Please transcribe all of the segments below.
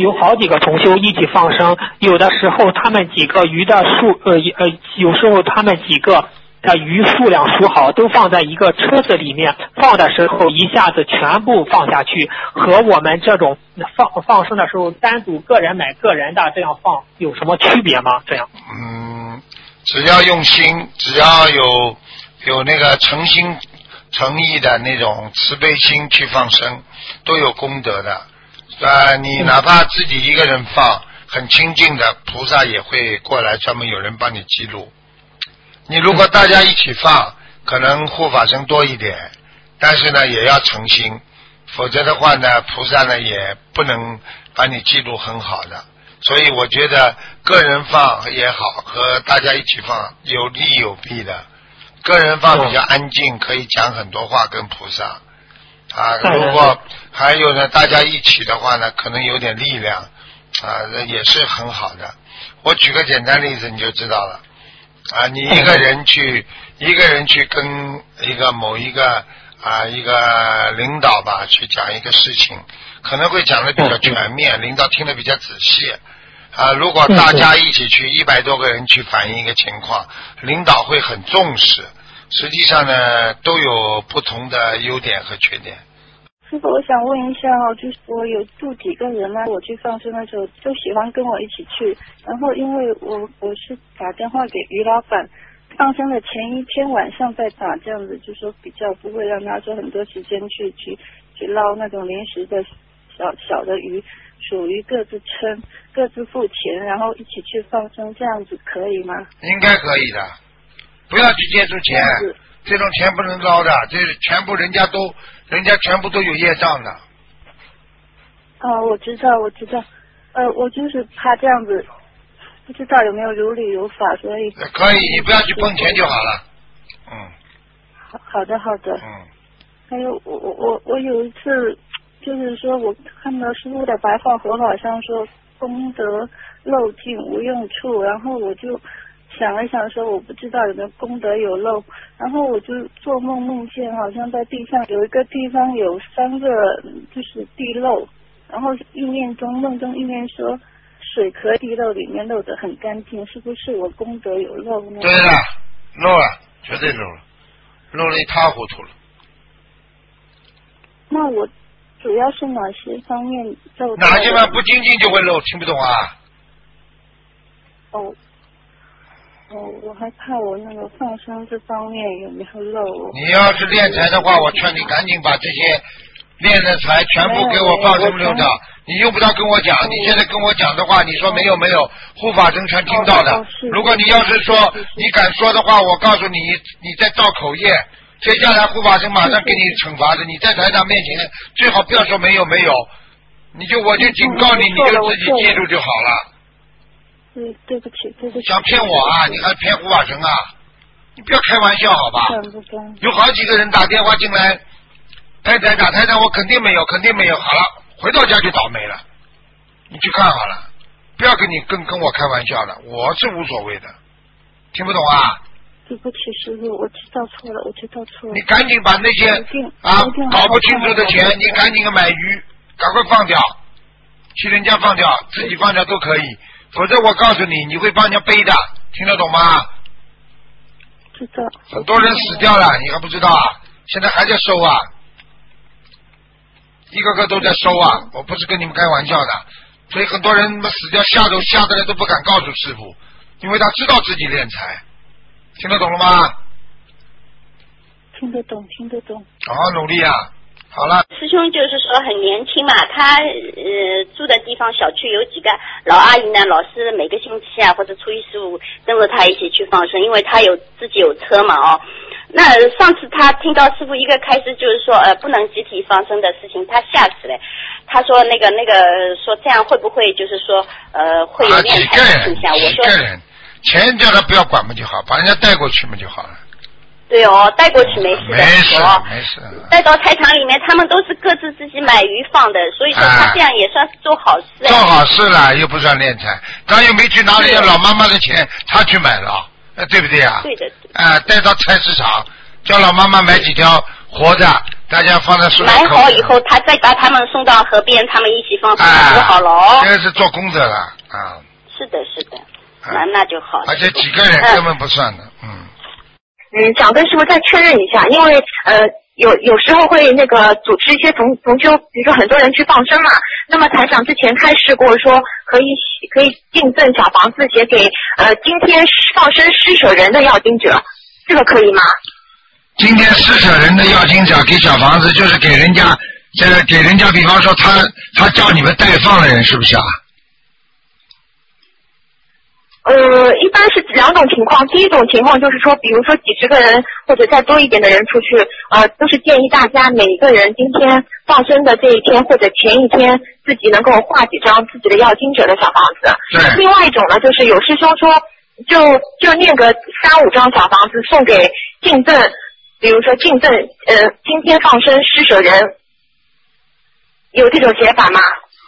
有好几个同修一起放生，有的时候他们几个鱼的有时候他们几个鱼数量数好，都放在一个车子里面，放的时候一下子全部放下去，和我们这种放生的时候单独个人买个人的这样放有什么区别吗？这样？ 只要用心，只要有那个诚心诚意的那种慈悲心去放生，都有功德的。你哪怕自己一个人放，很清净的，菩萨也会过来，专门有人帮你记录。你如果大家一起放，可能护法僧多一点，但是呢也要诚心，否则的话呢，菩萨呢也不能把你记录很好的。所以我觉得个人放也好，和大家一起放有利有弊的。个人放比较安静，可以讲很多话跟菩萨如果还有呢，大家一起的话呢，可能有点力量也是很好的。我举个简单例子你就知道了你一个人去跟某一个领导吧去讲一个事情，可能会讲的比较全面，领导听得比较仔细如果大家一起去100多个人去反映一个情况，领导会很重视。实际上呢都有不同的优点和缺点。 师傅，我想问一下就是我有住几个人呢？我去放生的时候就喜欢跟我一起去，然后因为我是打电话给于老板，放生的前一天晚上再打，这样子就说比较不会让他说很多时间去捞那种临时的小的鱼，属于各自称各自付钱，然后一起去放生，这样子可以吗？ 应该可以的，不要去接触钱，这种钱不能捞的，这全部人家全部都有业障的。 我知道我就是怕这样子不知道有没有如理如法，所以可以，你不要去碰钱就好了。 好的还有我有一次就是说我看到师父的白话佛法上说功德漏尽无用处，然后我就想了想说我不知道有没有功德有漏，然后我就做梦见好像在地上有一个地方有3个就是地漏，然后梦中意念说水壳地漏里面漏得很干净，是不是我功德有漏呢？ 对了，漏了，绝对漏了，漏了一塌糊涂了。 那我主要是哪些方面漏？ 哪些方面不精进就会漏，听不懂啊？ 我还怕我那个放生这方面有没有漏。 你要是敛财的话，我劝你赶紧把这些敛的财全部给我放生溜掉。你用不着跟我讲，你现在跟我讲的话，你说没有，护法神全听到的。如果你要是说你敢说的话，我告诉你，你在造口业，接下来护法神马上给你惩罚的。你在台长面前最好不要说没有，我就警告你，你就自己记住就好了。 对不起。 想骗我啊？你还骗护法神啊？你不要开玩笑好吧？有好几个人打电话进来，台长我肯定没有，好了，回到家就倒霉了。你去看好了，不要跟我开玩笑了，我是无所谓的，听不懂啊？ 对不起师父，我知道错了。 你赶紧把那些搞不清楚的钱，你赶紧买鱼，赶快放掉，去人家放掉，自己放掉都可以。否则我告诉你，你会帮人家背的，听得懂吗？ 知道。 很多人死掉了，你还不知道啊？现在还在收啊，一个个都在收啊！我不是跟你们开玩笑的，所以很多人死掉吓得来都不敢告诉师父，因为他知道自己敛财，听得懂了吗？ 听得懂。 好好努力啊！好了， 师兄就是说很年轻嘛，他住的地方小区有几个老阿姨呢，老是每个星期或者初一十五跟着他一起去放生，因为他自己有车嘛那上次他听到师父一个开始就是说不能集体放生的事情，他吓死了。他说那个说这样会不会就是说会有敛财的倾向？我说钱叫他不要管嘛就好，把人家带过去嘛就好了。 对带过去没事的。 没事。 带到菜场里面，他们都是各自自己买鱼放的，所以说他这样也算是做好事。 做好事了，又不算敛财，他又没去拿人家老妈妈的钱，他去买了，对不对啊？ 对的。 带到菜市场，叫老妈妈买几条活着，大家放在水里。 埋好以后，他再把他们送到河边，他们一起放生就好了哦。 这个是做功德了啊。 是的，是的，那就好。 而且几个人根本不算的， 想跟师傅再确认一下，因为有时候会那个组织一些同修，比如说很多人去放生嘛，那么台长之前开示过说可以敬赠小房子写给今天放生施舍人的要经者，这个可以吗？ 今天施舍人的要经者给小房子，就是给人家，比方说他叫你们代放的人，是不是啊？ 一般是两种情况。第一种情况就是说，比如说几十个人或者再多一点的人出去，都是建议大家每一个人今天放生的这一天或者前一天，自己能够画几张自己的要经者的小房子。 对。 另外一种呢，就是有师兄说，就念个3-5张小房子送给敬赠，比如说敬赠今天放生施舍人，有这种写法吗？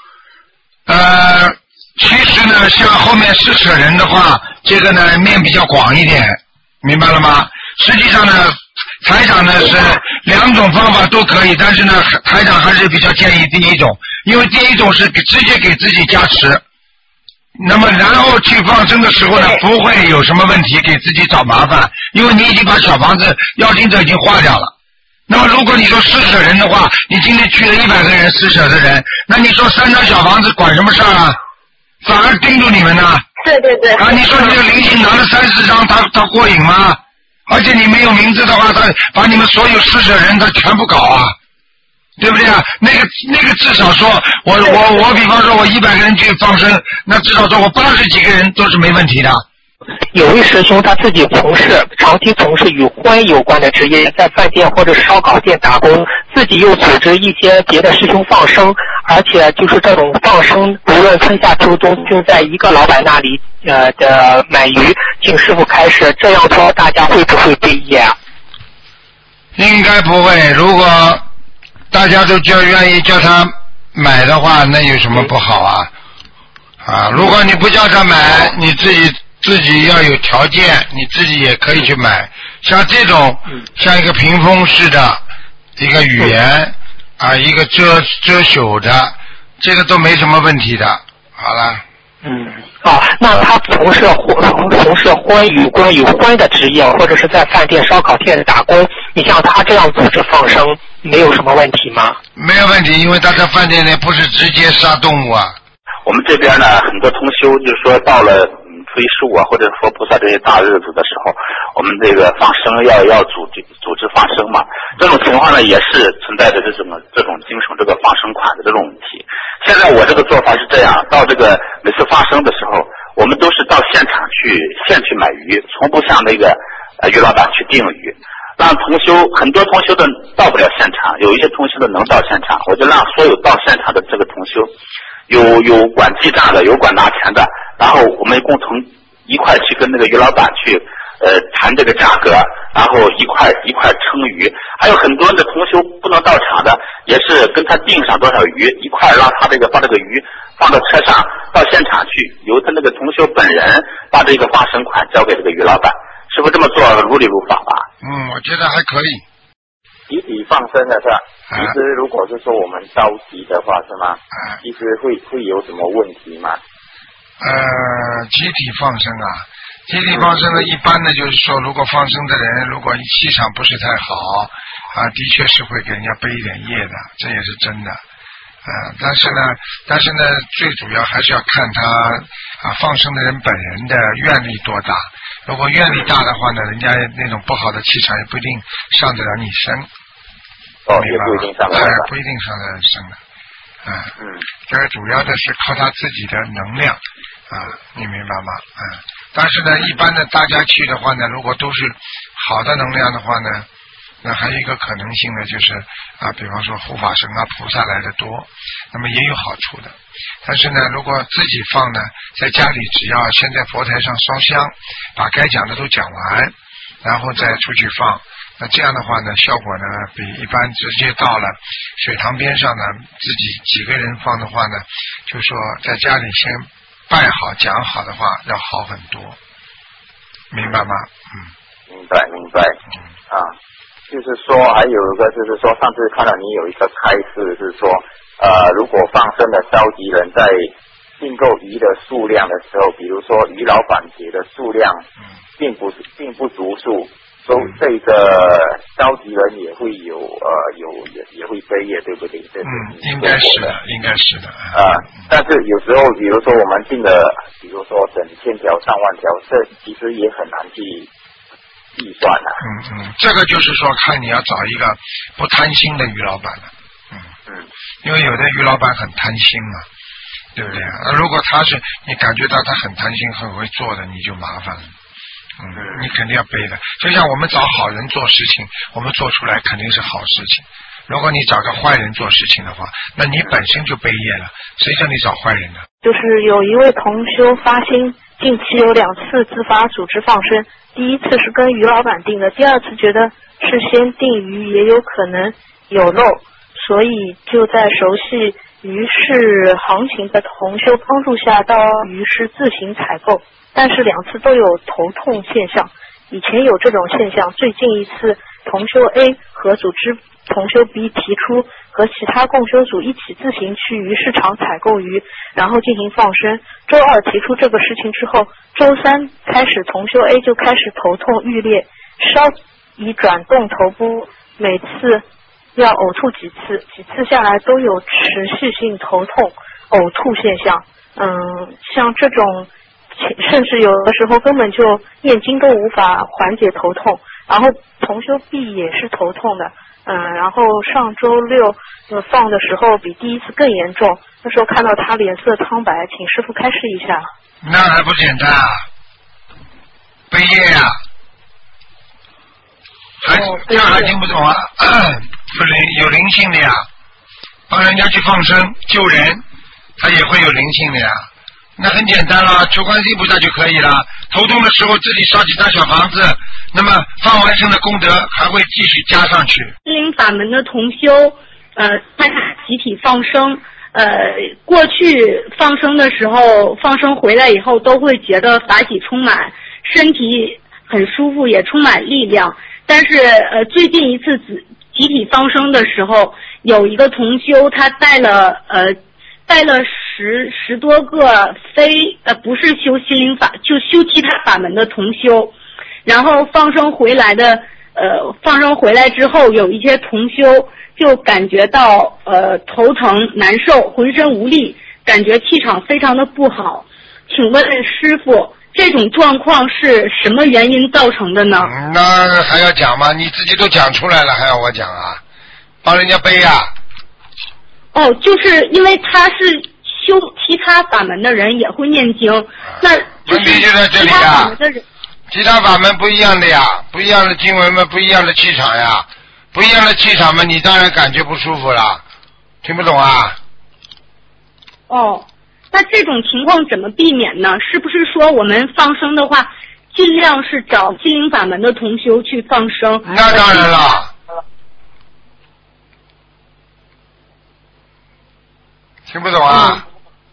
其实呢，像后面施舍人的话，这个呢面比较广一点，明白了吗？实际上呢，台长呢是2种方法都可以，但是呢，台长还是比较建议第一种，因为第一种是直接给自己加持，那么然后去放生的时候呢，不会有什么问题，给自己找麻烦，因为你已经把小房子要经者已经化掉了。那么如果你说施舍人的话，你今天去了100个人施舍的人，那你说3张小房子管什么事儿啊？反而盯住你们呢。 对。 啊，你说你这个灵性拿了30张，他过瘾吗？而且你没有名字的话，他把你们所有施舍人他全部搞啊，对不对啊？那个至少说，我比方说我100个人去放生，那至少说我80几个人都是没问题的。 有位师兄他自己长期从事与欢有关的职业，在饭店或者烧烤店打工，自己又组织一些别的师兄放生，而且就是这种放生，无论春夏秋冬，就在一个老板那里的买鱼，请师傅开示，这样说大家会不会被业啊？ 应该不会，如果大家都愿意叫他买的话，那有什么不好啊？如果你不叫他买，你自己要有条件，你自己也可以去买。像这种，像一个屏风式的一个语言一个遮羞的，这个都没什么问题的。好了。 那他从事关于欢的职业，或者是在饭店、烧烤店打工，你像他这样组织放生，没有什么问题吗？ 没有问题，因为他在饭店里不是直接杀动物啊。 我们这边呢，很多同修就是说到了初一15或者佛菩萨这些大日子的时候，我们这个放生要组织放生嘛，这种情况呢也是存在着这种经手这个放生款的这种问题。现在我这个做法是这样，到这个每次放生的时候，我们都是到现场现去买鱼，从不向那个鱼老板去订鱼，让很多同修的到不了现场，有一些同修的能到现场，我就让所有到现场的这个同修，有管记账的，有管拿钱的，然后我们共同一块去跟那个鱼老板去谈这个价格，然后一块称鱼，还有很多的同修不能到场的，也是跟他订上多少鱼，一块让他把这个鱼放到车上到现场去，由他那个同修本人把这个放生款交给这个鱼老板，是不是这么做如理如法吧？ 我觉得还可以。 集体放生的是吧？其实如果是说我们着急的话是吗？其实会有什么问题吗？ 集体放生集体放生呢，一般呢就是说，如果放生的人如果气场不是太好的确是会给人家背一点业的，这也是真的。但是呢，最主要还是要看他放生的人本人的愿力多大。如果愿力大的话呢，人家那种不好的气场也不一定上得了你身。 也不一定上得了。 不一定上得了身的。这个主要的是靠他自己的能量你明白吗？但是呢，一般的大家去的话呢，如果都是好的能量的话呢，那还有一个可能性呢，就是比方说护法神菩萨来的多，那么也有好处的。但是呢，如果自己放呢，在家里只要先在佛台上烧香，把该讲的都讲完，然后再出去放，那这样的话呢，效果呢比一般直接到了水塘边上呢，自己几个人放的话呢，就说在家里先拜好讲好的话要好很多，明白吗？ 明白。 就是说还有一个就是说，上次看到你有一个开示是说，如果放生的召集人在订购鱼的数量的时候，比如说鱼老板给的数量并不足数，所以这个召集人也会也会背业，对不对？ 应该是的，应该是的。 但是有时候，比如说我们订的，比如说整千条、上万条，这其实也很难去计算的。 这个就是说，看你要找一个不贪心的鱼老板了。因为有的鱼老板很贪心嘛，对不对？如果你感觉到他很贪心、很会做的，你就麻烦了。你肯定要背的。就像我们找好人做事情，我们做出来肯定是好事情。如果你找个坏人做事情的话，那你本身就背业了，谁叫你找坏人呢？ 就是有一位同修发心，近期有2次自发组织放生，第一次是跟鱼老板订的，第二次觉得是先订鱼也有可能有漏，所以就在熟悉鱼市行情的同修帮助下到鱼市自行采购，但是2次都有头痛现象。以前有这种现象，最近一次同修 A 和组织同修 B 提出和其他共修组一起自行去鱼市场采购鱼，然后进行放生。周2提出这个事情之后，周3开始同修 A 就开始头痛欲裂，稍一转动头部，每次要呕吐几次下来都有持续性头痛呕吐现象。像这种甚至有的时候根本就念经都无法缓解头痛。然后同修 B 也是头痛的，然后上周6放的时候比第一次更严重，那时候看到他脸色苍白，请师傅开示一下。 那还不简单啊，背业呀，这还听不懂啊？有灵性的呀，帮人家去放生救人，他也会有灵性的呀。那很简单了，求观世音菩萨就可以了。头痛的时候自己烧几张小房子，那么放完生的功德还会继续加上去。 心灵法门的同修，参加集体放生，过去放生的时候，放生回来以后都会觉得法喜充满，身体很舒服，也充满力量。但是最近一次集体放生的时候，有一个同修他带了十多个不是修心灵法就修其他法门的同修，然后放生回来之后，有一些同修就感觉到头疼难受，浑身无力，感觉气场非常的不好。请问师傅，这种状况是什么原因造成的呢？ 那还要讲吗？你自己都讲出来了，还要我讲啊？帮人家背啊？ 就是因为他是修其他法门的人也会念经，那问题就在这里呀。其他法门不一样的呀，不一样的经文嘛，不一样的气场呀，不一样的气场嘛，你当然感觉不舒服了。听不懂啊？ 那这种情况怎么避免呢？是不是说我们放生的话，尽量是找心灵法门的同修去放生？ 那当然了。听不懂啊？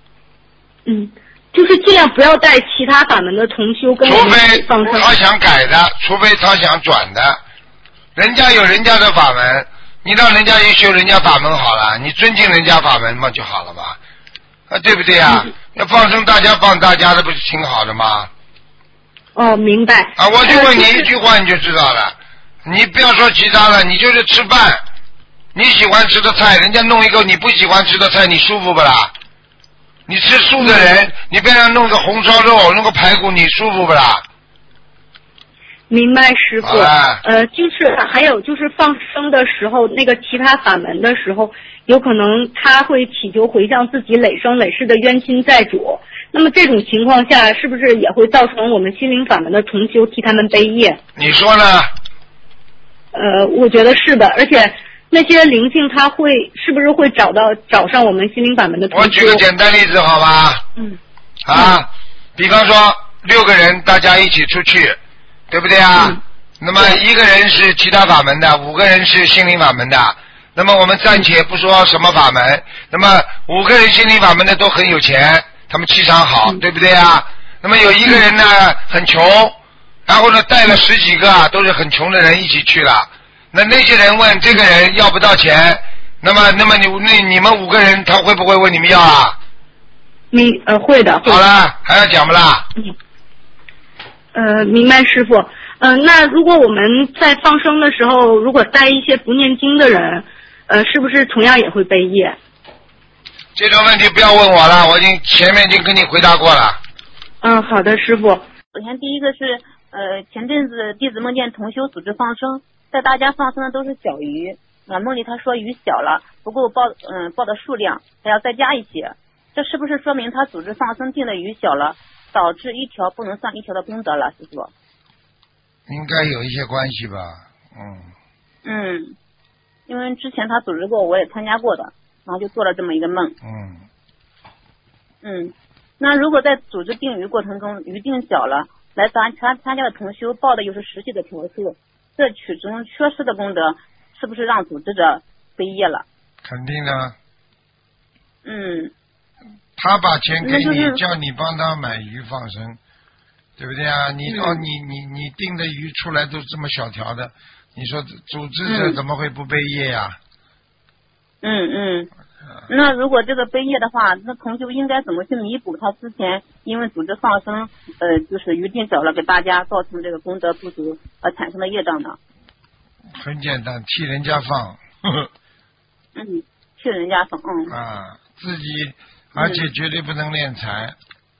就是尽量不要带其他法门的同修跟我们一起放生。 除非他想改的，除非他想转的，人家有人家的法门，你让人家也修人家法门好了，你尊敬人家法门嘛就好了嘛，对不对啊？要放生大家放大家的，不是挺好的吗？ 明白。 我就问你一句话你就知道了，你不要说其他了，你就是吃饭。你喜欢吃的菜，人家弄一个你不喜欢吃的菜，你舒服不啦？你吃素的人，你别让弄个红烧肉，弄个排骨，你舒服不啦？ 明白，师傅。就是还有就是放生的时候，那个其他法门的时候，有可能他会祈求回向自己累生累世的冤亲债主。那么这种情况下，是不是也会造成我们心灵法门的同修替他们背业？ 你说呢？ 我觉得是的，而且。那些灵性他是不是会找上我们心灵法门的同修？ 我举个简单例子好吧？比方说6个人大家一起出去，对不对啊？那么1个人是其他法门的，5个人是心灵法门的。那么我们暂且不说什么法门，那么5个人心灵法门的都很有钱，他们气场好，对不对啊？那么有1个人呢很穷，然后呢带了10几个都是很穷的人一起去了。 那些人问这个人要不到钱，那么你们5个人他会不会问你们要啊？ 会的。 好了，还要讲不啦？ 明白师傅。那如果我们在放生的时候，如果带一些不念经的人，是不是同样也会背业？ 这种问题不要问我了，我前面已经跟你回答过了。 好的，师傅。 首先第一个是前阵子弟子梦见同修组织放生，在大家放生的都是小鱼，梦里他说鱼小了，不够报的数量，还要再加一些。这是不是说明他组织放生定的鱼小了，导致一条不能算一条的功德了，师傅？ 应该有一些关系吧。 因为之前他组织过，我也参加过的，然后就做了这么一个梦。那如果在组织定鱼过程中鱼定小了，来参加的同修报的又是实际的条数，这取中缺失的功德，是不是让组织者背业了？ 肯定的。他把钱给你，叫你帮他买鱼放生，对不对啊？你定的鱼出来都这么小条的，你说组织者怎么会不背业呀？ 那如果这个背业的话，那同修应该怎么去弥补他之前因为组织放生就是鱼定小了给大家造成这个功德不足而产生的业障呢？ 很简单，替人家放。 替人家放。 自己而且绝对不能敛财。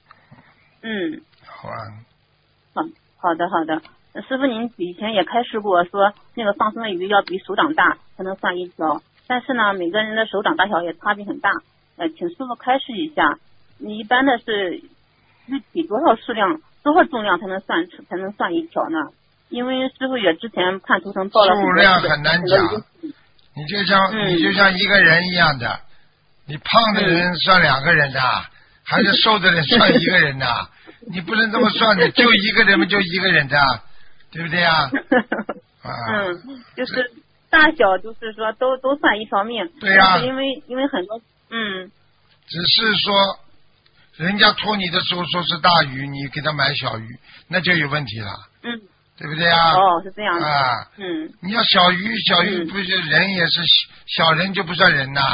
好啊。 好的。师傅您以前也开示过，说那个放生的鱼要比手掌大才能算一条，但是呢每个人的手掌大小也差别很大。请师傅开示一下，你一般的是具体多少数量多少重量才能算一条呢？因为师傅也之前看图腾报了数量很难讲，你就像一个人一样的，你胖的人算2个人的，还是瘦的人算1个人的？你不能这么算的，就一个人嘛，就一个人的，对不对啊？ 就是大小，就是说都算一条命。 对呀。 因为很多只是说人家托你的手说是大鱼，你给他买小鱼，那就有问题了。对不对啊？ 是这样的。 你要小鱼不是人也是小人就不算人呐。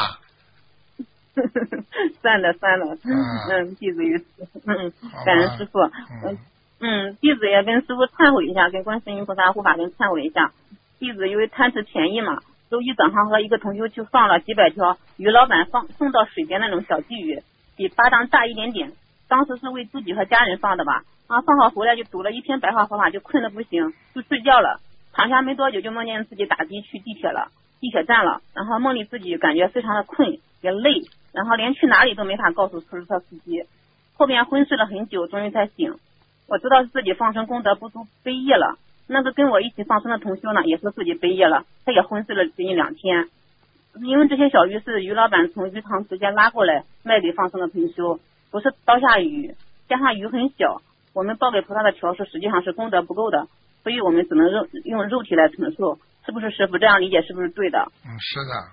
算了，弟子于感恩师傅。弟子也跟师傅忏悔一下，跟观世音菩萨护法神忏悔一下。弟子因为贪吃便宜嘛，周一早上和一个同修去放了几百条鱼老板送到水边那种小鲫鱼，比巴掌大一点点。当时是为自己和家人放的吧。放好回来就读了一篇白话佛法，就困得不行，就睡觉了。躺下没多久就梦见自己打的去地铁站了，然后梦里自己感觉非常的困也累，然后连去哪里都没法告诉出租车司机。后面昏睡了很久，终于才醒。我知道是自己放生功德不足背业了。那个跟我一起放生的同修呢，也是自己背业了，他也昏睡了接近2天。因为这些小鱼是鱼老板从鱼塘直接拉过来卖给放生的同修，不是刀下鱼，加上鱼很小，我们报给菩萨的条数实际上是功德不够的，所以我们只能用肉体来承受。是不是师傅这样理解是不是对的？ 是的。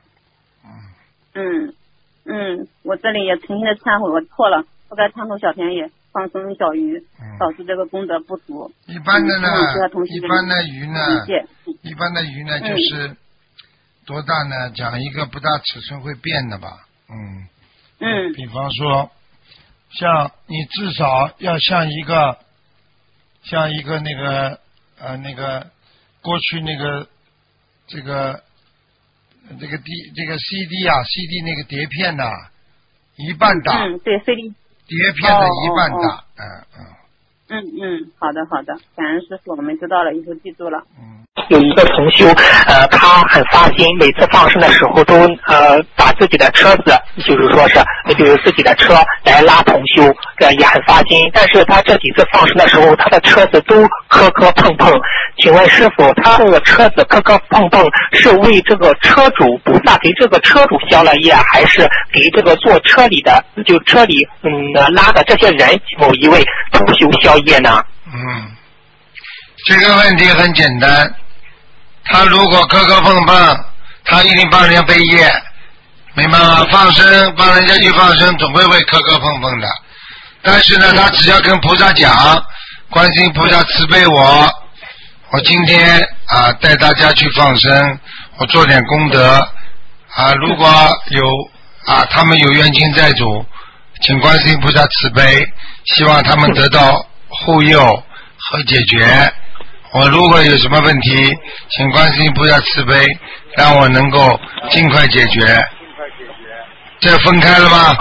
我这里也诚心的忏悔，我错了，不该贪图小便宜放生小鱼，导致这个功德不足。 一般的鱼呢就是多大呢？讲一个不大尺寸会变的吧。比方说像你至少要像一个那个过去那个这个 CD 那个碟片呐，一半大。 对 CD 碟片的一半大。 好的，感恩师傅，我们知道了，以后记住了。 有一个同修，他很发心，每次放生的时候都把自己的车子，就是自己的车来拉同修，也很发心。但是他这几次放生的时候，他的车子都磕磕碰碰。请问师傅，他这个车子磕磕碰碰是为这个车主菩萨给这个车主消了业，还是给这个坐车里的就车里拉的这些人某一位同修消业呢？ 这个问题很简单，他如果磕磕碰碰，他一定帮人家背业，明白吗？放生帮人家去放生，总会磕磕碰碰的。但是呢，他只要跟菩萨讲，观世音菩萨慈悲我我今天带大家去放生，我做点功德如果有他们有冤亲债主，请观世音菩萨慈悲，希望他们得到护佑和解决。我如果有什么问题，请观世音菩萨慈悲，让我能够尽快解决。这分开了吗？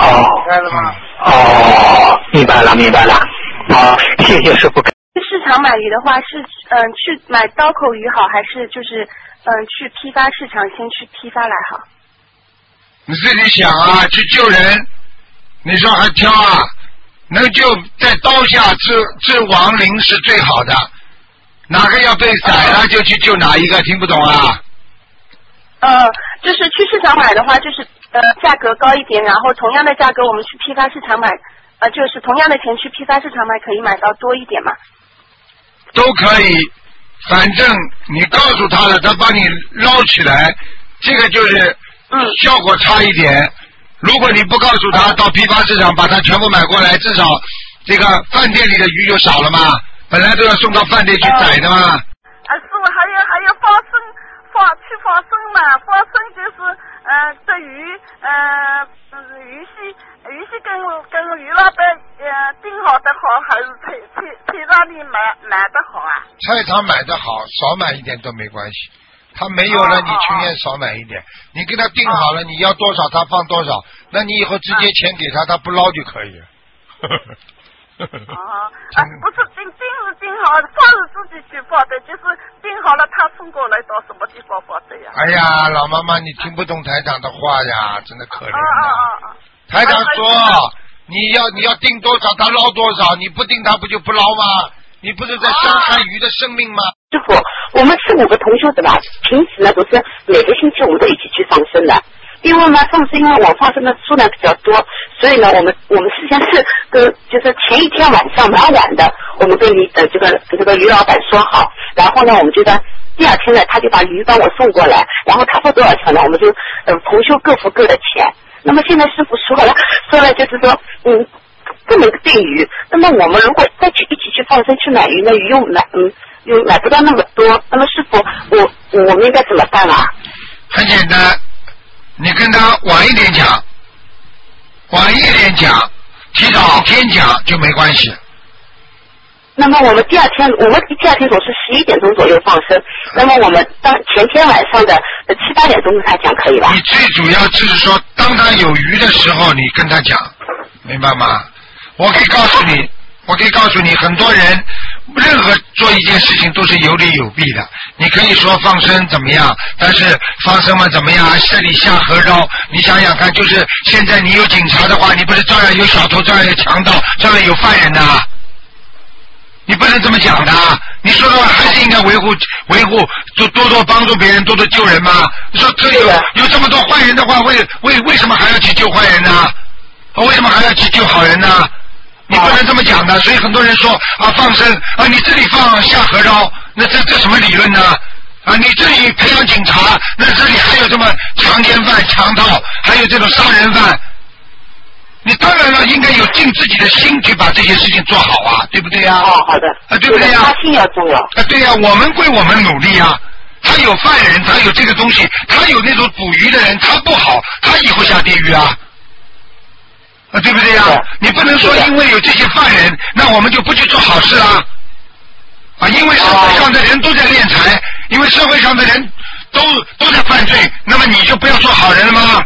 明白了。好，谢谢师傅。 市场买鱼的话是去买刀口鱼好，还是就是去批发市场先去批发来好？ 你自己想去救人，你说还挑能救在刀下治亡灵是最好的，哪个要被宰了就去救哪一个，听不懂啊？ 就是去市场买的话，就是价格高一点，然后同样的价格我们去批发市场买，就是同样的钱去批发市场买，可以买到多一点嘛？ 都可以，反正你告诉他了，他帮你捞起来，这个就是效果差一点。如果你不告诉他，到批发市场把它全部买过来，至少这个饭店里的鱼就少了嘛，本来都要送到饭店去宰的嘛。 师傅还有去放生嘛，放生就是这鱼是跟鱼老板订好的好，还是菜场里买的好啊？ 菜场买的好，少买一点都没关系。他没有了，你情愿少买一点。你跟他定好了，你要多少他放多少，那你以后直接钱给他，他不捞就可以了。 不是定好，放是自己去放的，就是定好了他送过来到什么地方放的呀？ 哎呀，老妈妈，你听不懂台长的话呀，真的可怜啊！台长说，你要定多少，他捞多少，你不定他不就不捞吗？你不是在伤害鱼的生命吗？ 师傅，我们是5个同修的吧？平时呢都是每个星期我们都一起去放生的。因为呢放生，因为我放生的数量比较多，所以呢我们事先是就是前一天晚上蛮晚的，我们跟这个鱼老板说好，然后呢我们就在第二天呢他就把鱼帮我送过来，然后他说多少钱呢，我们就同修各付各的钱。那么现在师傅说了就是说这么一个定鱼，那么我们如果再一起去放生去买鱼呢，鱼又买不到那么多，那么师傅我们应该怎么办啊？ 很简单，你跟他晚一点讲，提早1天讲就没关系。 那么我们第二天总是11点钟左右放生，那么我们当前天晚上的7、8点钟跟他讲可以吧？ 你最主要就是说，当他有鱼的时候，你跟他讲，明白吗？我可以告诉你，很多人任何做一件事情都是有理有弊的。你可以说放生怎么样，但是放生嘛怎么样，这里下河捞，你想想看，就是现在你有警察的话，你不是照样有小偷，照样有强盗，照样有犯人的，你不能这么讲的。你说的话还是应该维护，多帮助别人，多救人嘛。你说这有这么多坏人的话，为什么还要去救坏人呢？为什么还要去救好人呢？你不能这么讲的。所以很多人说放生你这里放下河捞，那这什么理论呢？你这里培养警察，那这里还有这么强奸犯、强盗，还有这种杀人犯。你当然了，应该有尽自己的心去把这些事情做好啊，对不对呀？ 好的。 对不对呀？ 他心要重要。 对呀，我们归我们努力啊。他有犯人，他有这个东西，他有那种捕鱼的人，他不好，他以后下地狱啊。对不对呀？你不能说因为有这些犯人，那我们就不去做好事啦。因为社会上的人都在敛财，因为社会上的人都在犯罪，那么你就不要做好人了吗？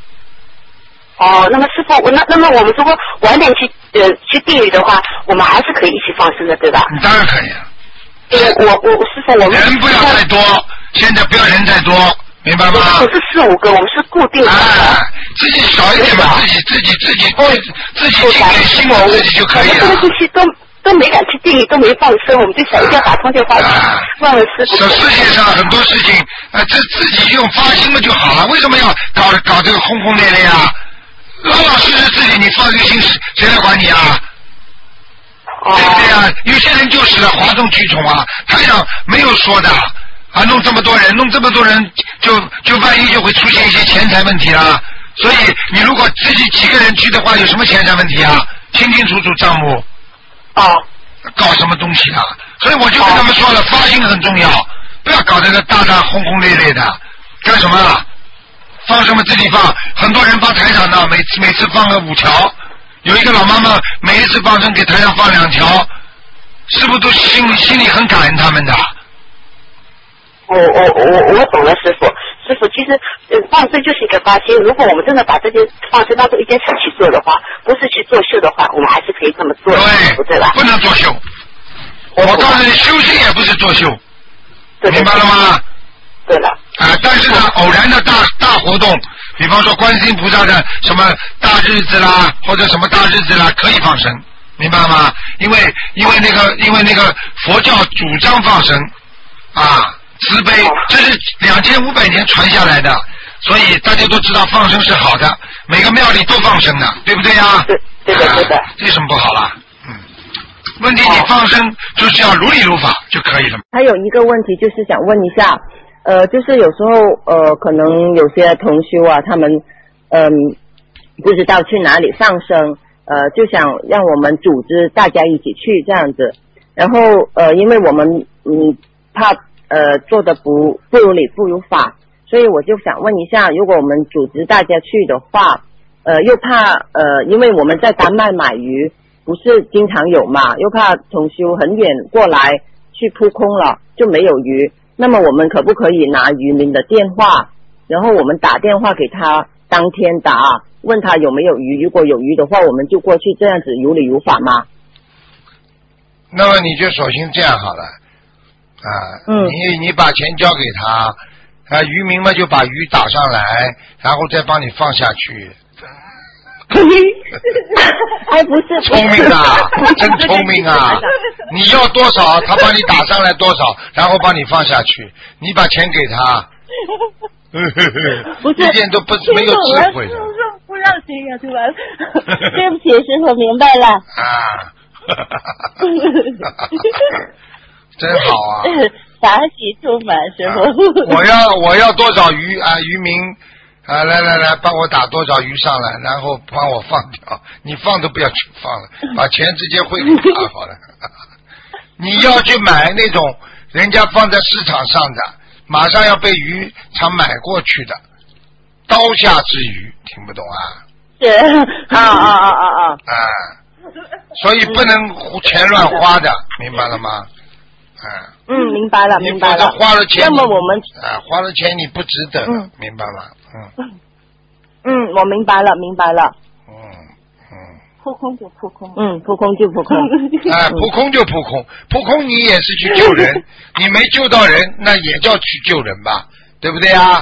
那么师傅，那么我们如果晚点去定鱼的话，我们还是可以一起放生的，对吧？ 当然可以了。 师傅，我们人不要太多，现在不要人太多。明白吗？ 不是4、5个，我们是固定的。 自己少一点嘛，自己尽点心，自己就可以了。 这个星期都没敢去定义，都没放生，我们就想一定要打通电话问问师傅。 世界上很多事情这自己用发心了就好了，为什么要搞这个轰轰烈烈啊？老实自己，你放这个心，谁来管你啊？对不对啊？有些人就是哗众取宠啊，台上没有说的。弄这么多人，就万一就会出现一些钱财问题啦。所以你如果自己几个人去的话，有什么钱财问题啊？清清楚楚账目。 搞什么东西啊？所以我就跟他们说了，发心很重要，不要搞这个大轰轰烈烈的，干什么啊？放什么自己放，很多人放台长的，每次放个5条，有一个老妈妈每一次放生给台长放2条，是不是都心里很感恩他们的？ 我懂了，师傅。师傅，其实放生就是一个发心。如果我们真的把这件放生当做一件事去做的话，不是去作秀的话，我们还是可以这么做的，对吧？ 不能作秀。我告诉你，修行也不是作秀，明白了吗？ 对了。 但是呢，偶然的大活动，比方说观世音菩萨的什么大日子啦，或者什么大日子啦，可以放生，明白吗？因为那个佛教主张放生啊。慈悲，这是2500年传下来的，所以大家都知道放生是好的，每个庙里都放生的，对不对呀？ 对的。 这有什么不好啦？问题你放生就是要如理如法就可以了。 还有一个问题就是想问一下，就是有时候可能有些同修啊，他们不知道去哪里放生，就想让我们组织大家一起去这样子，然后因为我们怕做的不如理不如法，所以我就想问一下，如果我们组织大家去的话，又怕因为我们在丹麦买鱼不是经常有嘛，又怕同修很远过来去扑空了就没有鱼，那么我们可不可以拿渔民的电话，然后我们打电话给他，当天打问他有没有鱼，如果有鱼的话我们就过去，这样子如理如法吗？ 那么你就索性这样好了你把钱交给他渔民嘛就把鱼打上来，然后再帮你放下去。 还不是聪明啊，真聪明啊！你要多少他帮你打上来多少，然后帮你放下去，你把钱给他。 不是一点都没有智慧的。 不让钱呀，对吧？对不起，师傅明白了。 真好啊！ 法喜充满，师傅。 我要多少鱼啊？渔民来，帮我打多少鱼上来，然后帮我放掉。你放都不要去放了，把钱直接汇给他好了。你要去买那种人家放在市场上的，马上要被渔场买过去的刀下之鱼，听不懂啊？ 是所以不能钱乱花的，明白了吗？ 明白了，明白了。 花了钱， 那么我们花了钱你不值得，明白吗？ 我明白了，明白了。 扑空就扑空。 扑空就扑空。 扑空就扑空，扑空你也是去救人，你没救到人，那也叫去救人吧，对不对啊？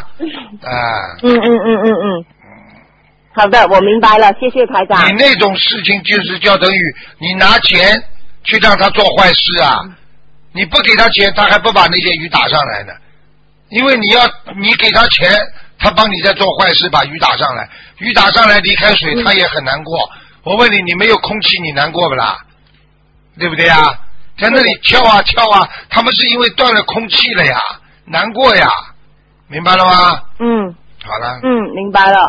好的，我明白了，谢谢台长。 你那种事情就是叫等于你拿钱去让他做坏事啊！你不给他钱，他还不把那些鱼打上来呢。因为你给他钱，他帮你在做坏事，把鱼打上来。鱼打上来离开水，他也很难过。我问你，你没有空气，你难过不啦？对不对呀？在那里跳啊跳啊，他们是因为断了空气了呀，难过呀，明白了吗？好了。 明白了。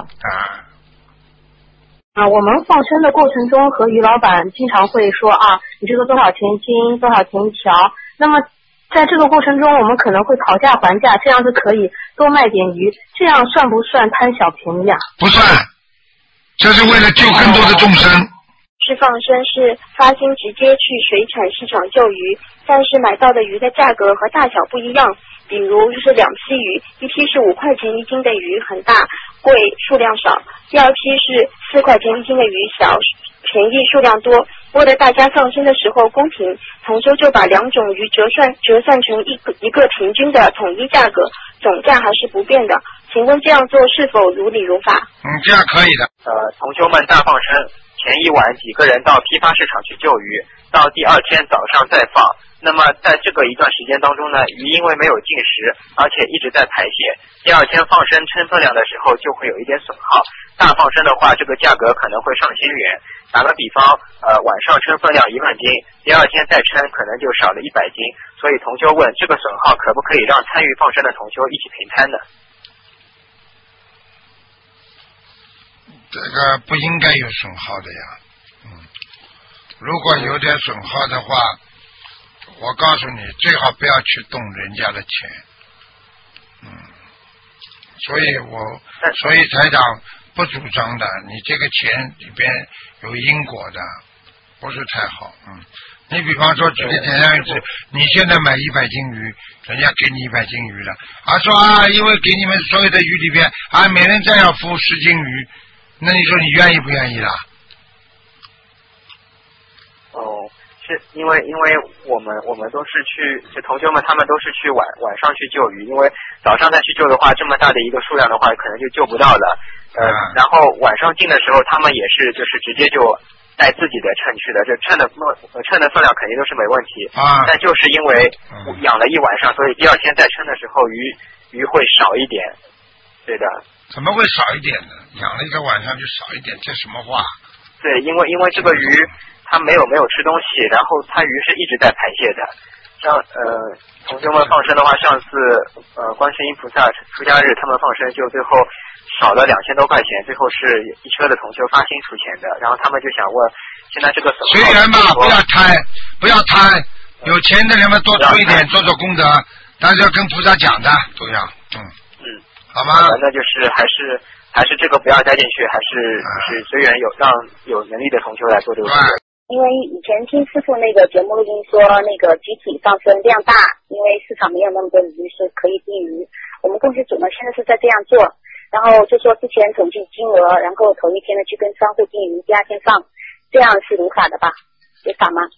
我们放生的过程中和于老板经常会说你这个多少钱一斤，多少钱一条。那么在这个过程中，我们可能会讨价还价，这样子可以多卖点鱼，这样算不算贪小便宜啊？ 不算，这是为了救更多的众生。 是放生是发心直接去水产市场救鱼，但是买到的鱼的价格和大小不一样。比如就是2批鱼，一批是5块钱一斤的鱼很大贵数量少，第二批是4块钱一斤的鱼小便宜数量多。为了大家放生的时候公平，同修就把2种鱼折算成一个平均的统一价格，总价还是不变的。请问这样做是否如理如法？ 这样可以的。 同修们大放生前一晚几个人到批发市场去救鱼，到第2天早上再放。那么在这个一段时间当中呢，鱼因为没有进食，而且一直在排泄，第2天放生称分量的时候就会有一点损耗。大放生的话，这个价格可能会上千元。打个比方，晚上称分量1万斤，第2天再称可能就少了100斤。所以同修问，这个损耗可不可以让参与放生的同修一起平摊呢？这个不应该有损耗的呀。 如果有点损耗的话，我告诉你，最好不要去动人家的钱。所以台长不主张的，你这个钱里边有因果的，不是太好。你比方说举个简单例子，你现在买100斤鱼，人家给你100斤鱼了，说因为给你们所有的鱼里边每人再要付10斤鱼，那你说你愿意不愿意啦？ 是因为我们都是就同学们他们都是去晚上去救鱼，因为早上再去救的话，这么大的一个数量的话，可能就救不到了。然后晚上进的时候，他们也是就是直接就带自己的秤去的，这秤的分量肯定都是没问题。但就是因为养了一晚上，所以第二天再称的时候鱼会少一点。对的。 怎么会少一点呢？养了一个晚上就少一点，这什么话？ 对，因为这个鱼它没有吃东西，然后它鱼是一直在排泄的。像同学们放生的话，上次观世音菩萨出家日他们放生，就最后少了2000多块钱，最后是一车的同学发心出钱的。然后他们就想问，现在这个随缘吧，不要贪，有钱的人们多出一点，做功德，但是要跟菩萨讲的都要。好吗？ 那就是还是这个不要加进去，还是随缘让有能力的同学来做这个工作。 因为以前听师傅那个节目录音说，那个集体放生量大，因为市场没有那么多鱼是可以定鱼。我们公司组呢现在是在这样做，然后就说之前统计金额，然后头一天呢去跟商户定鱼，第二天放，这样是如法的吧？有法吗？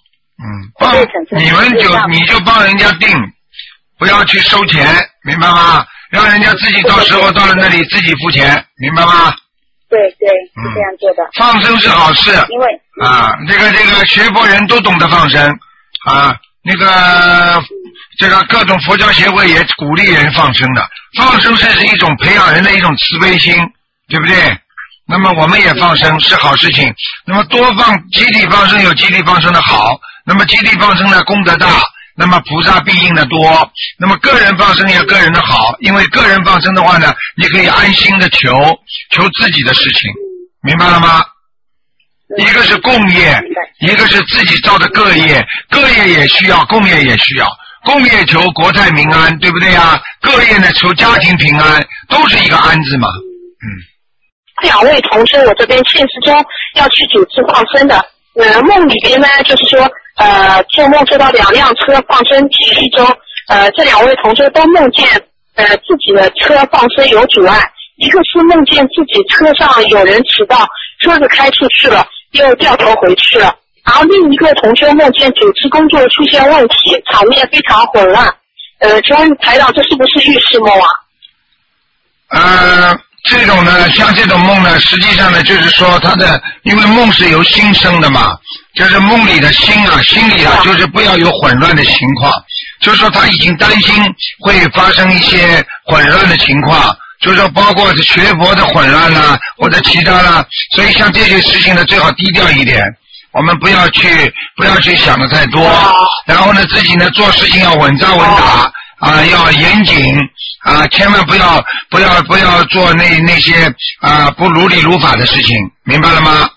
你就帮人家定，不要去收钱，明白吗？让人家自己到时候到了那里自己付钱，明白吗？ 对，是这样做的。 放生是好事，因为这个学佛人都懂得放生这个各种佛教协会也鼓励人放生的。放生是一种培养人的一种慈悲心，对不对？那么我们也放生是好事情。那么多集体放生有集体放生的好，那么集体放生的功德大。那么菩萨庇应的多，那么个人放生也有个人的好，因为个人放生的话呢，你可以安心的求自己的事情，明白了吗？一个是共业，一个是自己造的个业，个业也需要，共业也需要。共业求国泰民安，对不对啊？个业呢求家庭平安，都是一个安字嘛。 2位同学，我这边现实中要去组织放生的，梦里边呢就是说。做梦做到2辆车放生其中，这2位同学都梦见自己的车放生有阻碍，一个是梦见自己车上有人迟到，车子开出去了，又掉头回去了，然后另一个同学梦见组织工作出现问题，场面非常混乱。请问台长，这是不是预示梦啊？这种呢，像这种梦呢，实际上呢，就是说因为梦是由心生的嘛，就是梦里的心里就是不要有混乱的情况，就是说他已经担心会发生一些混乱的情况，就是说包括学佛的混乱啦，或者其他啦，所以像这些事情呢，最好低调一点，我们不要去想的太多，然后呢，自己呢做事情要稳扎稳打。要严谨千万不要做那些不如理如法的事情，明白了吗？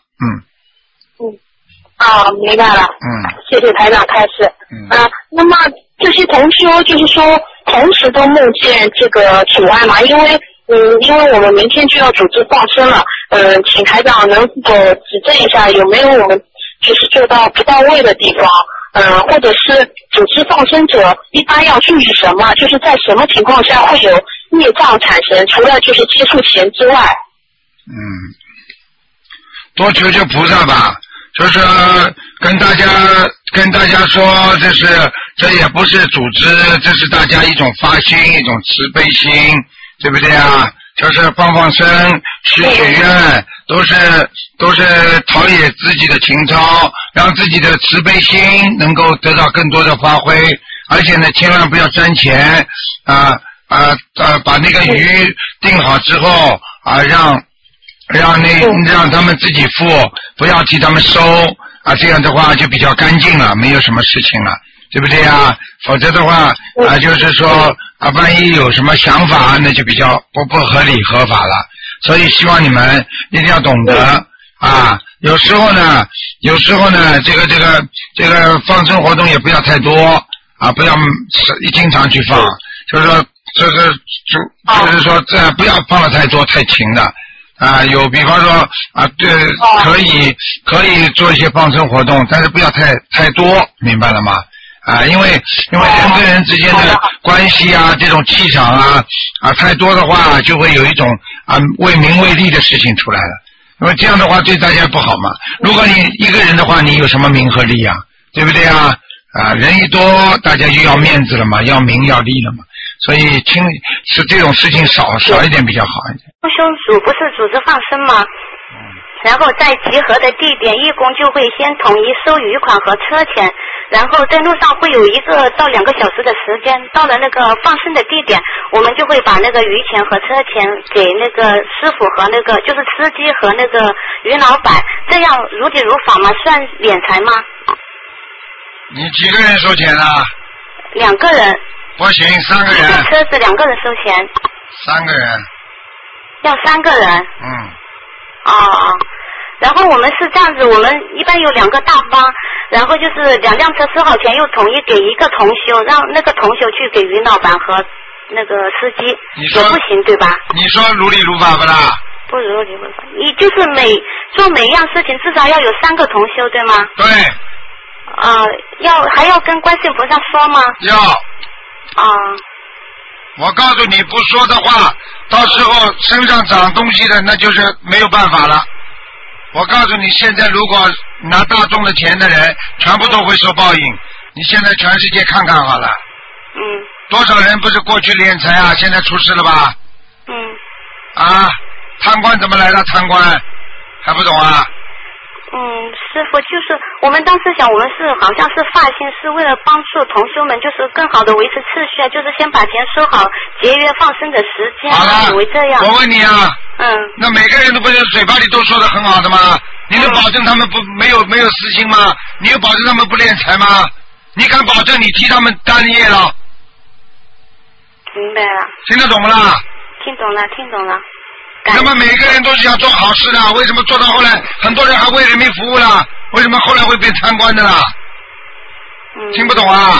明白了。谢谢台长开示。那么这些同修就是说同时都梦见这个阻碍嘛？因为我们明天就要组织放生了，请台长能否指正一下有没有我们就是做到不到位的地方？或者是组织放生者一般要注意什么？就是在什么情况下会有孽障产生？除了就是接触钱之外， 多求求菩萨吧，就是跟大家说，这也不是组织，这是大家一种发心，一种慈悲心，对不对啊？就是放生、许愿，都是陶冶自己的情操，让自己的慈悲心能够得到更多的发挥。而且呢，千万不要沾钱把那个鱼定好之后让他们自己付，不要替他们收这样的话就比较干净了，没有什么事情了，对不对啊？否则的话就是说万一有什么想法，那就比较不合理合法了。所以希望你们一定要懂得有时候呢，这个放生活动也不要太多啊，不要经常去放，就是说就是说这不要放的太多太勤的啊。有比方说啊，对，可以做一些放生活动，但是不要太多，明白了吗？啊，因为人跟人之间的关系啊，这种气场啊太多的话，就会有一种为名为利的事情出来了。因为这样的话对大家不好嘛。如果你一个人的话，你有什么名和利啊？对不对啊？啊，人一多，大家就要面子了嘛，要名要利了嘛。所以是这种事情少一点比较好一点。 同修组不是组织放生吗？然后在集合的地点，义工就会先统一收鱼款和车钱，然后在路上会有1个到2个小时的时间，到了那个放生的地点，我们就会把那个鱼钱和车钱给那个师傅和那个就是司机和那个鱼老板，这样如理如法吗？算敛财吗？ 你几个人收钱啊 ？2个人。 不行，3个人。 一个车子2个人收钱。 3个人。 要3个人。然后我们是这样子，我们一般有2个大帮，然后就是2辆车收好钱，又统一给一个同修，让那个同修去给于老板和那个司机，也不行对吧？你说如理如法不啦？不如理如法，你就是做每样事情至少要有3个同修对吗？ 对。 还要跟观世音菩萨说吗？ 要。我告诉你，不说的话，到时候身上长东西的，那就是没有办法了。我告诉你，现在如果拿大众的钱的人，全部都会受报应。你现在全世界看看好了。多少人不是过去敛财啊，现在出事了吧？贪官怎么来的？贪官还不懂啊？ 师傅，就是我们当时想，我们好像是发心，是为了帮助同修们，就是更好的维持秩序，就是先把钱收好，节约放生的时间。 好了， 以为这样。 我问你啊，那每个人都不是嘴巴里都说的很好的吗？你能保证他们没有私心吗？你有保证他们不敛财吗？你敢保证你替他们担业了？ 明白了。 听得懂不啦？ 听懂了。 那么每个人都是想做好事的，为什么做到后来很多人还为人民服务了？为什么后来会变贪官的啦？听不懂啊？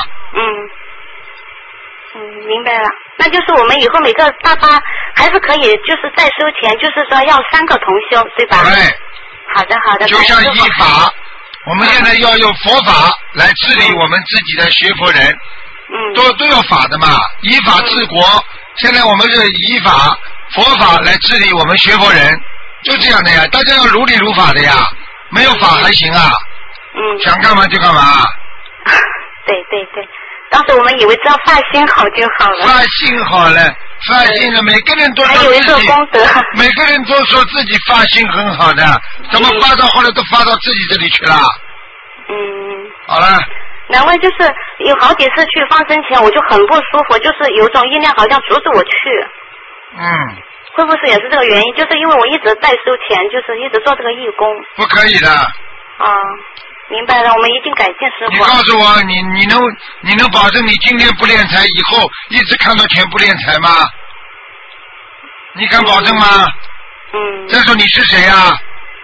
明白了。那就是我们以后每个大巴还是可以，就是再收钱，就是说要3个同修，对吧？对。好的。 就像依法，我们现在要用佛法来治理我们自己的学佛人，都有法的嘛，依法治国。现在我们是依法佛法来治理我们学佛人，就这样的呀，大家要如理如法的呀，没有法还行啊。想干嘛就干嘛。 对，当时我们以为只要发心好就好了。 发心好了，发心了，每个人都说自己，还有一个功德，每个人都说自己发心很好的，怎么发到后来都发到自己这里去了？好了。 难怪就是有好几次去放生前我就很不舒服，就是有种意念好像阻止我去。会不会也是这个原因？就是因为我一直在收钱，就是一直做这个义工。 不可以的。 明白了，我们一定改进师傅。 你告诉我，你能保证你今天不敛财，以后一直看到钱不敛财吗？你敢保证吗？再说你是谁啊？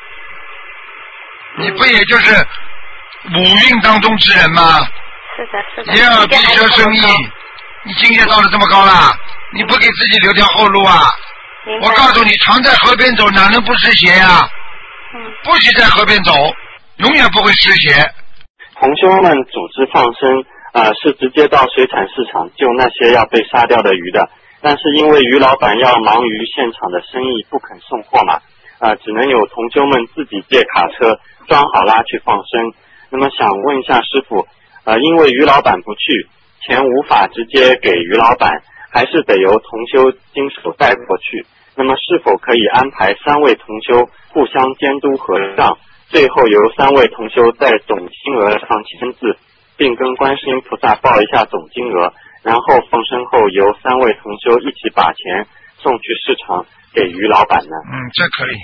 你不也就是5运当中之人吗？ 是的。 也要逼车生意，你境界到了这么高了，你不给自己留条后路啊？我告诉你，常在河边走，哪能不湿鞋呀？不许在河边走，永远不会湿鞋。 同修们组织放生是直接到水产市场救那些要被杀掉的鱼的，但是因为鱼老板要忙于现场的生意，不肯送货嘛，只能有同修们自己借卡车装好拉去放生。那么想问一下师傅，因为鱼老板不去，钱无法直接给鱼老板，还是得由同修经手带过去。那么是否可以安排3位同修互相监督核账，最后由3位同修在总金额上签字，并跟观世音菩萨报一下总金额，然后放生后由3位同修一起把钱送去市场给鱼老板呢？ 这可以。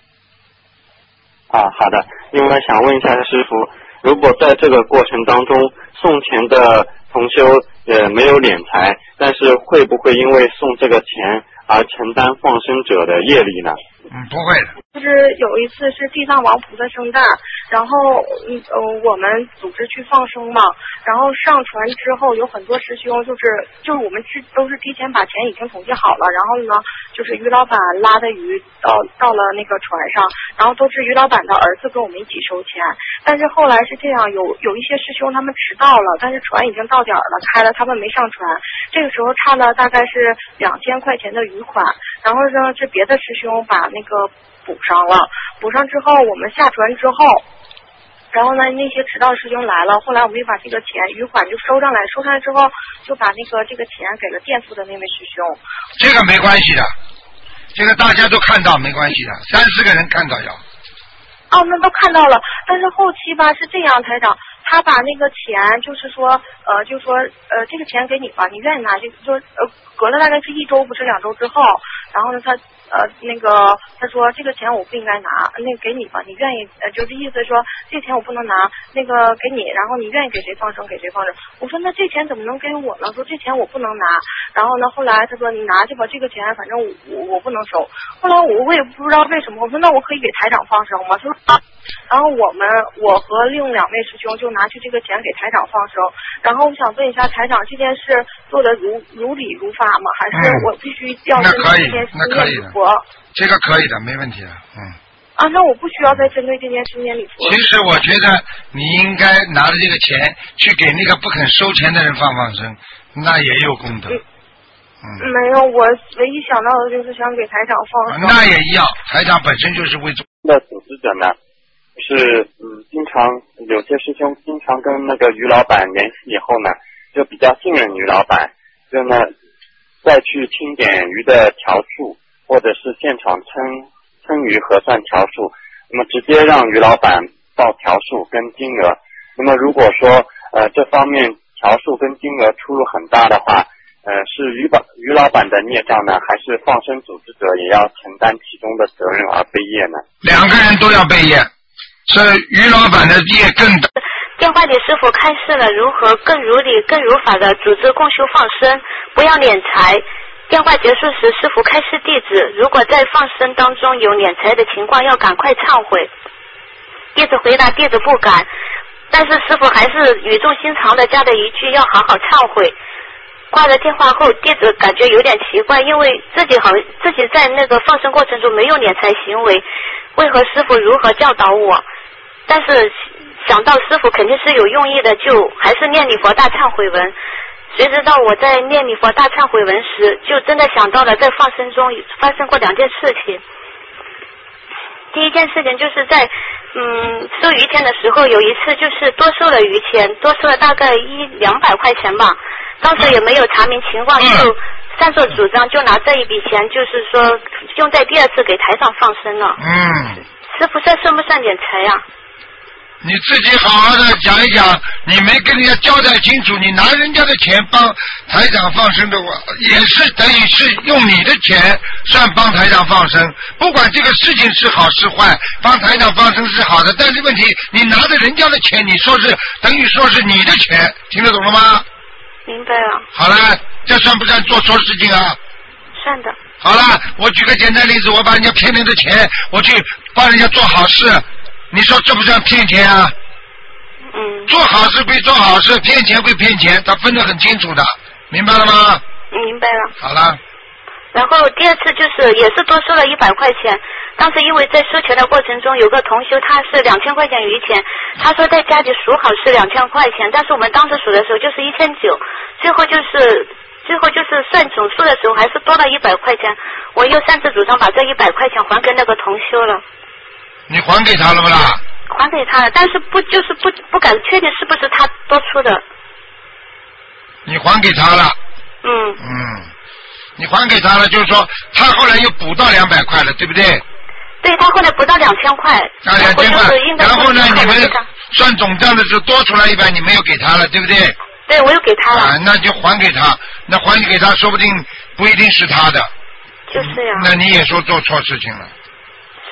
好的。另外想问一下师傅，如果在这个过程当中送钱的同修没有敛财，但是会不会因为送这个钱而承担放生者的业力呢？ 不会的。 就是有一次是地藏王菩萨圣诞，然后我们组织去放生嘛，然后上船之后有很多师兄就是我们都是提前把钱已经统计好了，然后呢就是于老板拉的鱼到了那个船上，然后都是于老板的儿子跟我们一起收钱。但是后来是这样，有一些师兄他们迟到了，但是船已经到点了，开了，他们没上船，这个时候差了大概是2000块钱的余款，然后呢是别的师兄把那个补上了，补上之后我们下船之后，然后呢那些迟到师兄来了，后来我们就把这个钱余款就收上来之后就把这个钱给了垫付的那位师兄。 这个没关系的，这个大家都看到没关系的，3-4个人看到要。 那都看到了，但是后期吧是这样，台长他把那个钱就是说这个钱给你吧，你愿意拿就隔了大概是1周不是2周之后，然后呢他说这个钱我不应该拿，那个给你吧，你愿意就是意思说这钱我不能拿，那个给你，然后你愿意给谁放生给谁放生。我说那这钱怎么能给我呢？说这钱我不能拿，然后呢后来他说你拿去吧，这个钱反正我不能收。后来我也不知道为什么，我说那我可以给台长放生吗？他说然后我和另2位师兄就拿去这个钱给台长放生。然后我想问一下台长，这件事做的如理如法吗？还是我必须要针对这件事念礼佛？ 这个可以的，没问题的， 那我不需要再针对这件事念礼佛。 其实我觉得你应该拿着这个钱去给那个不肯收钱的人放生，那也有功德。 没有，我唯一想到的就是想给台长放生。 那也一样，台长本身就是为的组织者呢，是经常有些师兄经常跟那个于老板联系以后呢，就比较信任于老板，就呢再去清点鱼的条数，或者是现场称鱼核算条数，那么直接让于老板报条数跟金额。那么如果说这方面条数跟金额出入很大的话，是于老板的孽障呢，还是放生组织者也要承担其中的责任而背业呢？2 个人都要背业，是于老板的业更大。 电话里师傅开示了如何更如理更如法的组织共修放生，不要敛财。电话结束时师傅开示弟子，如果在放生当中有敛财的情况要赶快忏悔。弟子回答弟子不敢，但是师傅还是语重心长的加了一句要好好忏悔。挂了电话后，弟子感觉有点奇怪，因为自己在那个放生过程中没有敛财行为，为何师傅如何教导我？但是想到师傅肯定是有用意的，就还是念礼佛大忏悔文。谁知道我在念礼佛大忏悔文时，就真的想到了在放生中发生过2件事情。第一件事情就是在收鱼钱的时候，有一次就是多收了鱼钱，多收了大概100-200块钱吧。当时也没有查明情况，就擅作主张，就拿这一笔钱，就是说用在第2次给台长放生了。师傅，这算不算敛财呀？ 你自己好好的讲一讲，你没跟人家交代清楚，你拿人家的钱帮台长放生的话，也是等于是用你的钱算帮台长放生。不管这个事情是好是坏，帮台长放生是好的，但是问题你拿着人家的钱，你说是等于说是你的钱，听得懂了吗？ 明白了。 好了，这算不算做错事情啊？ 算的。 好了，我举个简单例子，我把人家骗人的钱，我去帮人家做好事，你说这不算骗钱啊？做好事归做好事，骗钱归骗钱，他分得很清楚的，明白了吗？ 明白了。 好了。 然后第2次就是也是多收了100块钱，当时因为在收钱的过程中有个同修他是2000块钱余钱，他说在家里数好是2000块钱，但是我们当时数的时候就是1900，最后就是算总数的时候还是多了100块钱，我又擅自主张把这100块钱还给那个同修了。 你还给他了不啦？ 还给他了，但是不敢确定是不是他多出的。 你还给他了？你还给他了，就是说他后来又补到200块了，对不对？ 对，他后来补到2000块。 2000块，然后呢，你们算总账的时候多出来100，你没有给他了，对不对？ 对，我又给他了。 那就还给他，那还给他，说不定不一定是他的。 就是呀。 那你也说做错事情了。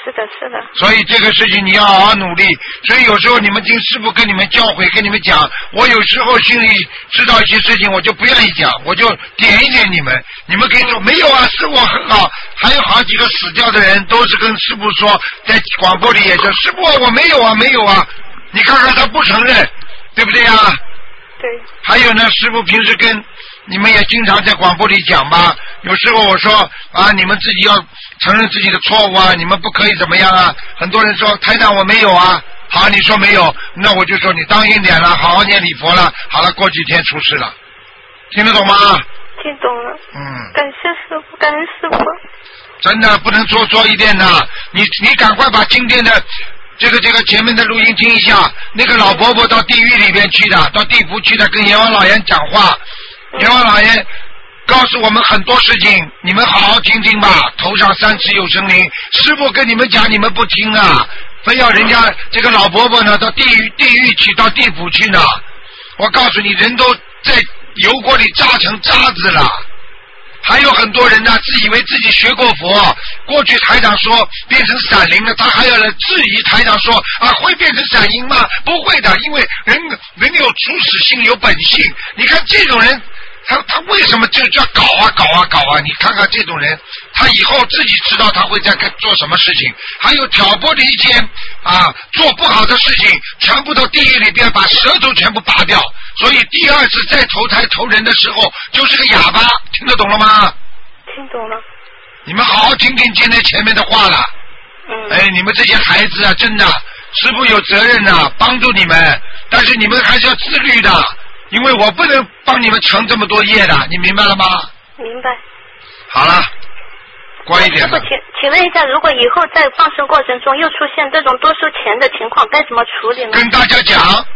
是的，是的。 所以这个事情你要好好努力。所以有时候你们听师父跟你们教诲，跟你们讲，我有时候心里知道一些事情，我就不愿意讲，我就点一点你们。你们可以说没有啊，师父很好。还有好几个死掉的人都是跟师父说，在广播里也说师父我没有啊，没有啊。你看看他不承认，对不对啊？ 对。 还有呢，师父平时跟你们也经常在广播里讲吧，有时候我说啊，你们自己要承认自己的错误啊，你们不可以怎么样啊？很多人说台长我没有啊，好，你说没有，那我就说你当心点了，好好念礼佛了，好了，过几天出事了，听得懂吗？ 听懂了。感谢师父，感恩师父。 真的不能做一遍的，你赶快把今天的这个前面的录音听一下，那个老伯伯到地狱里边去的，到地府去的，跟阎王老爷讲话。阎王老爷告诉我们很多事情，你们好好听听吧。头上3尺有神灵，师父跟你们讲，你们不听啊，非要人家这个老伯伯呢到地狱去，到地府去呢。我告诉你，人都在油锅里炸成渣子了。还有很多人呢，自以为自己学过佛，过去台长说变成闪灵了，他还要来质疑台长说啊，会变成闪灵吗？不会的，因为人有初始性，有本性。你看这种人，他为什么就叫搞啊？你看看这种人，他以后自己知道他会在做什么事情。还有挑拨离间啊，做不好的事情，全部到地狱里边把舌头全部拔掉。所以第二次再投胎投人的时候，就是个哑巴，听得懂了吗？ 听懂了。 你们好好听听今天前面的话了。哎，你们这些孩子啊，真的，师父有责任呐，帮助你们，但是你们还是要自律的，因为我不能帮你们承这么多业的，你明白了吗？ 明白。 好了，乖一点了。 请问一下，如果以后在放生过程中又出现这种多收钱的情况，该怎么处理呢？ 跟大家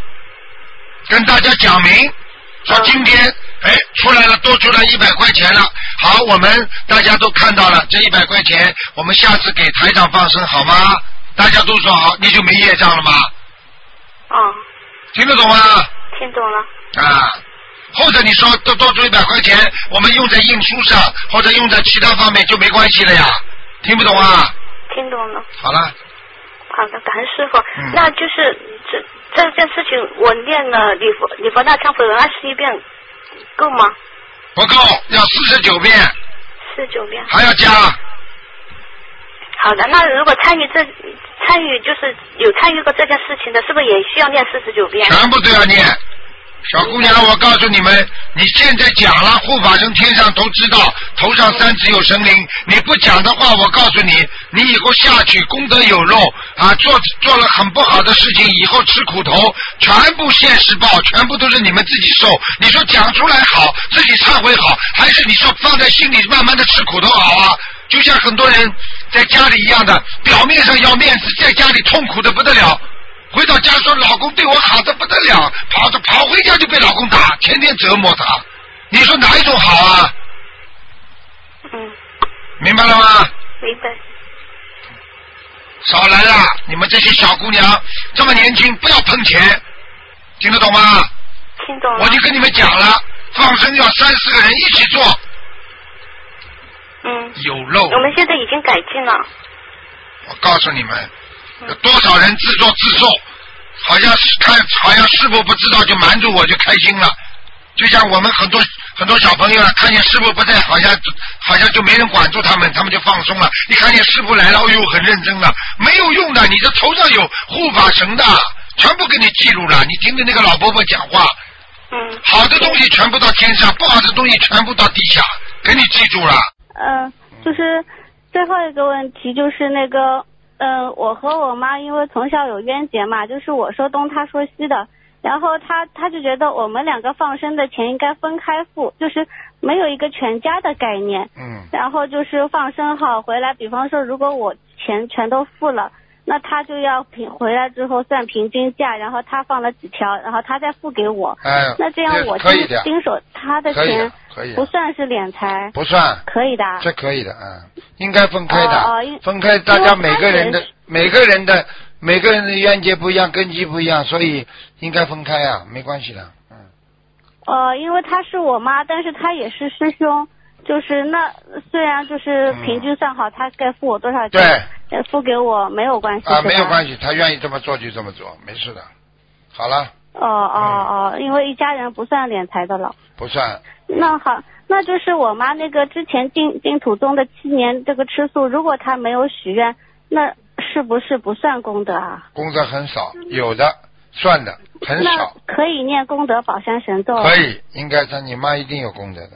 讲明，说今天出来了，多出来100块钱了。好，我们大家都看到了，这100块钱我们下次给台长放生好吗？大家都说好，你就没业障了吗？听得懂吗？ 听懂了。 啊，或者你说多出100块钱，我们用在印书上，或者用在其他方面就没关系了呀。听不懂啊？ 听懂了。 好了。 好的，感恩师父。那就是这件事情，我念了礼佛大忏悔文21遍，够吗？ 不够，要49遍。 49遍。 还要加。 好的，那如果参与就是有参与过这件事情的，是不是也需要念49遍？ 全部都要念。小姑娘，我告诉你们，你现在讲了，护法神天上都知道，头上3尺有神灵。你不讲的话，我告诉你，你以后下去功德有漏啊，做了很不好的事情，以后吃苦头，全部现世报，全部都是你们自己受。你说讲出来好，自己忏悔好，还是你说放在心里慢慢的吃苦头好啊？就像很多人在家里一样的，表面上要面子，在家里痛苦的不得了。回到家说老公对我好的不得了，跑回家就被老公打，天天折磨他。你说哪一种好啊？明白了吗？ 明白。 少来了，你们这些小姑娘这么年轻，不要碰钱，听得懂吗？ 听懂了。 我就跟你们讲了，放生要3-4个人一起做。有漏。 我们现在已经改进了。 我告诉你们。有多少人自作自受，好像师父不知道就瞒住我就开心了，就像我们很多小朋友啊，看见师父不在，好像就没人管住他们就放松了。一看见师父来了，哎呦很认真了，没有用的，你这头上有护法神的，全部给你记录了。你听听那个老伯伯讲话，好的东西全部到天上，不好的东西全部到地下，给你记住了。 就是最后一个问题就是那个。我和我妈因为从小有冤结嘛，就是我说东她说西的，然后她就觉得我们2个放生的钱应该分开付，就是没有一个全家的概念。然后就是放生好回来，比方说如果我钱全都付了，那她就要回来之后算平均价，然后她放了几条，然后她再付给我。那这样我经手她的钱不算是敛财。 不算。可以的。这可以的应该分开的。分开，大家每个人的冤结不一样，根基不一样，所以应该分开啊，没关系的。 因为她是我妈，但是她也是师兄，就是那虽然就是平均算好，她该付我多少钱， 付给我没有关系啊，没有关系，他愿意这么做就这么做，没事的。好了。 因为一家人不算敛财的了。 不算。 那好，那就是我妈那个之前进土宗的7年这个吃素，如果她没有许愿，那是不是不算功德啊？ 功德很少，有的算的很少。 那可以念功德宝山神咒。 可以，应该你妈一定有功德的，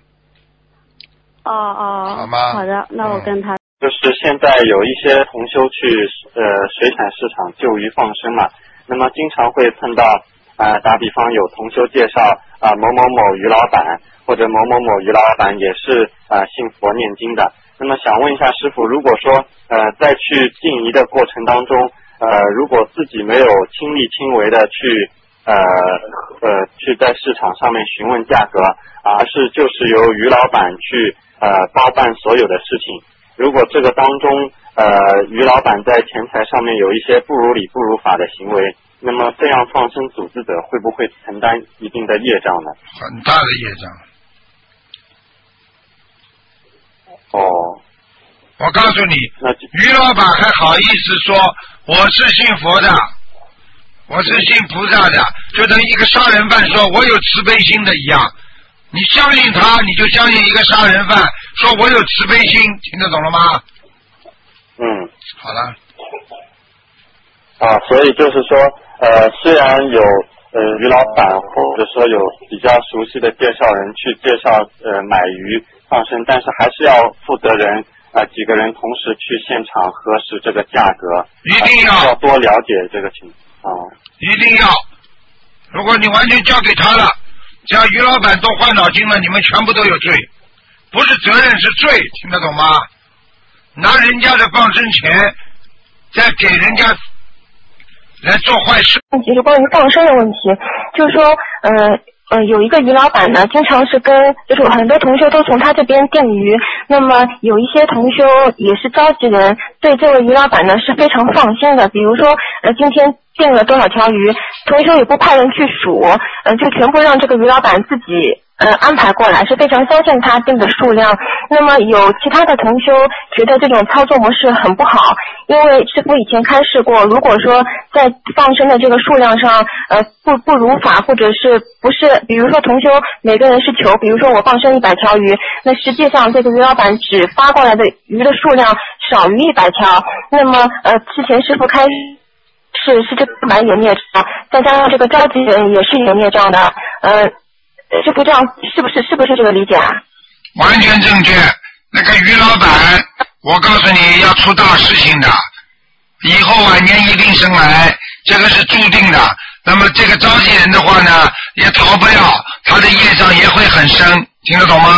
好吗？ 好的，那我跟她。 就是现在有一些同修去水产市场救鱼放生嘛，那么经常会碰到打比方有同修介绍某某某于老板或者某某某于老板也是信佛念经的，那么想问一下师父，如果说在去进疑的过程当中如果自己没有亲力亲为的去在市场上面询问价格，而是就是由于老板去包办所有的事情，如果这个当中于老板在钱财上面有一些不如理不如法的行为，那么这样放生组织者会不会承担一定的业障呢？ 很大的业障。我告诉你，于老板还好意思说我是信佛的，我是信菩萨的，就等一个杀人犯说我有慈悲心的一样。你相信他，你就相信一个杀人犯说我有慈悲心，听得懂了吗？好了。 所以就是说虽然有于老板或者说有比较熟悉的介绍人去介绍买鱼放生，但是还是要负责人几个人同时去现场核实这个价格， 一定要多了解这个情况。 一定要，如果你完全交给他了，只要于老板多换脑筋了，你们全部都有罪，不是责任是罪，听得懂吗？拿人家的放生钱再给人家来做坏事。 其实关于放生的问题，就是说有一个于老板呢，经常是就是很多同修都从他这边订鱼，那么有一些同修也是召集人，对这位于老板呢是非常放心的，比如说今天订了多少条鱼，同修也不派人去数，就全部让这个于老板自己安排过来，是非常相信他定的数量。那么有其他的同修觉得这种操作模式很不好，因为师父以前开示过，如果说在放生的这个数量上不如法，或者是不是比如说同修每个人是求比如说我放生100条鱼，那实际上这个于老板只发过来的鱼的数量少于100条，那么之前师父开是这个蛮有孽障，再加上这个召集人也是有孽障的，师父这样是不是这个理解啊？ 完全正确。那个于老板，我告诉你要出大事情的，以后晚年一定生癌，这个是注定的。那么这个召集人的话呢，也逃不了，他的业障也会很深，听得懂吗？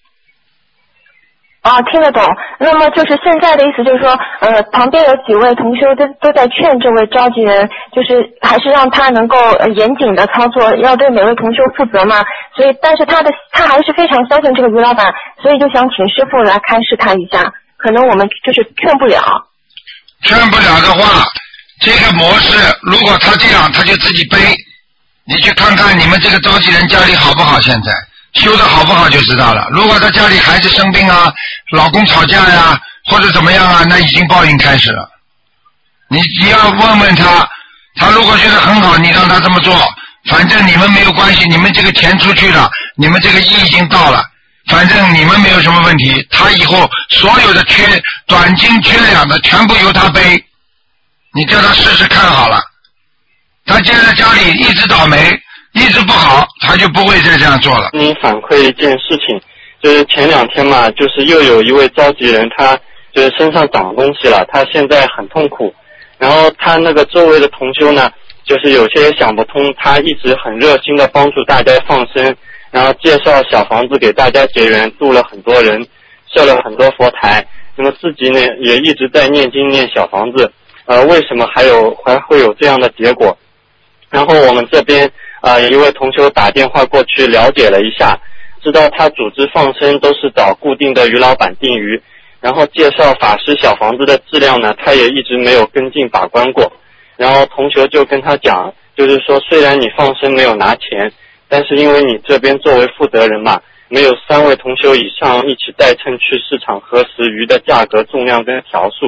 听得懂。那么就是现在的意思就是说，旁边有几位同修都在劝这位召集人，就是还是让他能够严谨的操作，要对每位同修负责嘛。所以，但是他还是非常相信这个于老板，所以就想请师父来开示他一下。可能我们就是劝不了。 劝不了的话，这个模式如果他这样，他就自己背。你去看看你们这个召集人家里好不好，现在修的好不好就知道了。如果他家里孩子生病啊，老公吵架呀，或者怎么样啊，那已经报应开始了。你要问问他，他如果觉得很好，你让他这么做，反正你们没有关系，你们这个钱出去了，你们这个意已经到了，反正你们没有什么问题。他以后所有的短斤缺两的全部由他背，你叫他试试看好了。他现在家里一直倒霉，一直不好，他就不会再这样做了。 你反馈一件事情，就是前2天嘛，就是又有一位召集人，他就是身上长东西了，他现在很痛苦。然后他那个周围的同修呢，就是有些想不通，他一直很热心的帮助大家放生，然后介绍小房子给大家结缘，度了很多人，设了很多佛台。那么自己呢也一直在念经念小房子，为什么还会有这样的结果？然后我们这边一位同修打电话过去了解了一下，知道他组织放生都是找固定的于老板订鱼，然后介绍法师小房子的质量呢，他也一直没有跟进把关过。然后同修就跟他讲，就是说虽然你放生没有拿钱，但是因为你这边作为负责人嘛，没有3位同修以上一起代称去市场核实鱼的价格、重量跟条数，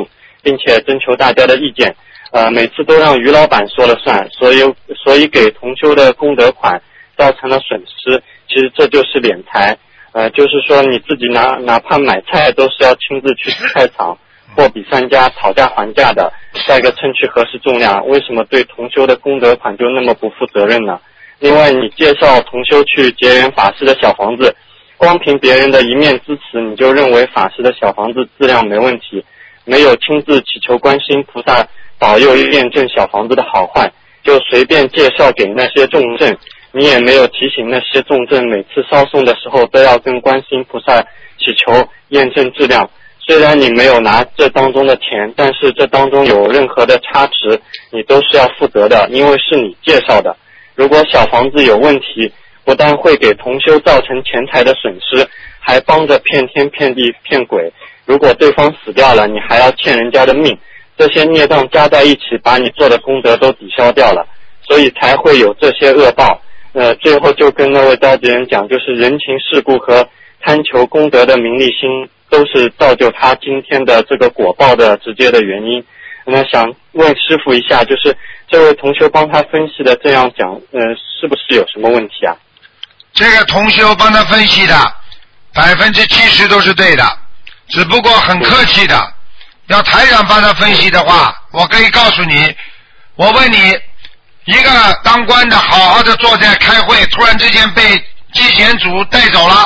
并且征求大家的意见。每次都让于老板说了算，所以给同修的功德款造成了损失。其实这就是敛财。就是说你自己哪怕买菜都是要亲自去菜场货比三家讨价还价的，带个称去核实重量，为什么对同修的功德款就那么不负责任呢？另外你介绍同修去结缘法师的小房子，光凭别人的一面之词你就认为法师的小房子质量没问题，没有亲自祈求观世音菩萨保佑验证小房子的好坏，就随便介绍给那些重症，你也没有提醒那些重症每次烧送的时候都要跟观世音菩萨祈求验证质量。虽然你没有拿这当中的钱，但是这当中有任何的差池你都是要负责的，因为是你介绍的。如果小房子有问题，不但会给同修造成钱财的损失，还帮着骗天骗地骗鬼，如果对方死掉了，你还要欠人家的命，这些孽障加在一起把你做的功德都抵消掉了，所以才会有这些恶报。最后就跟那位召集人讲，就是人情世故和贪求功德的名利心都是造就他今天的这个果报的直接的原因。那想问师父一下，就是这位同修帮他分析的这样讲，是不是有什么问题啊？ 这个同修帮他分析的70%都是对的，只不过很客气的。要台长帮他分析的话，我可以告诉你，我问你，一个当官的好好的坐在开会，突然之间被纪检组带走了。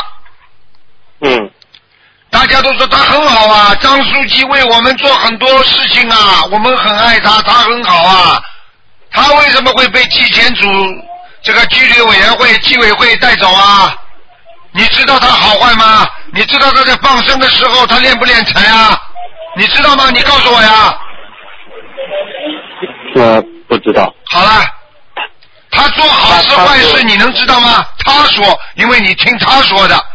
大家都说他很好啊，张书记为我们做很多事情啊，我们很爱他，他很好啊。他为什么会被纪检组这个纪律委员会纪委会带走啊？你知道他好坏吗？你知道他在放生的时候他敛不敛财啊？你知道吗？你告诉我呀。 不知道。 好了，他做好事坏事你能知道吗？他说，因为你听他说的。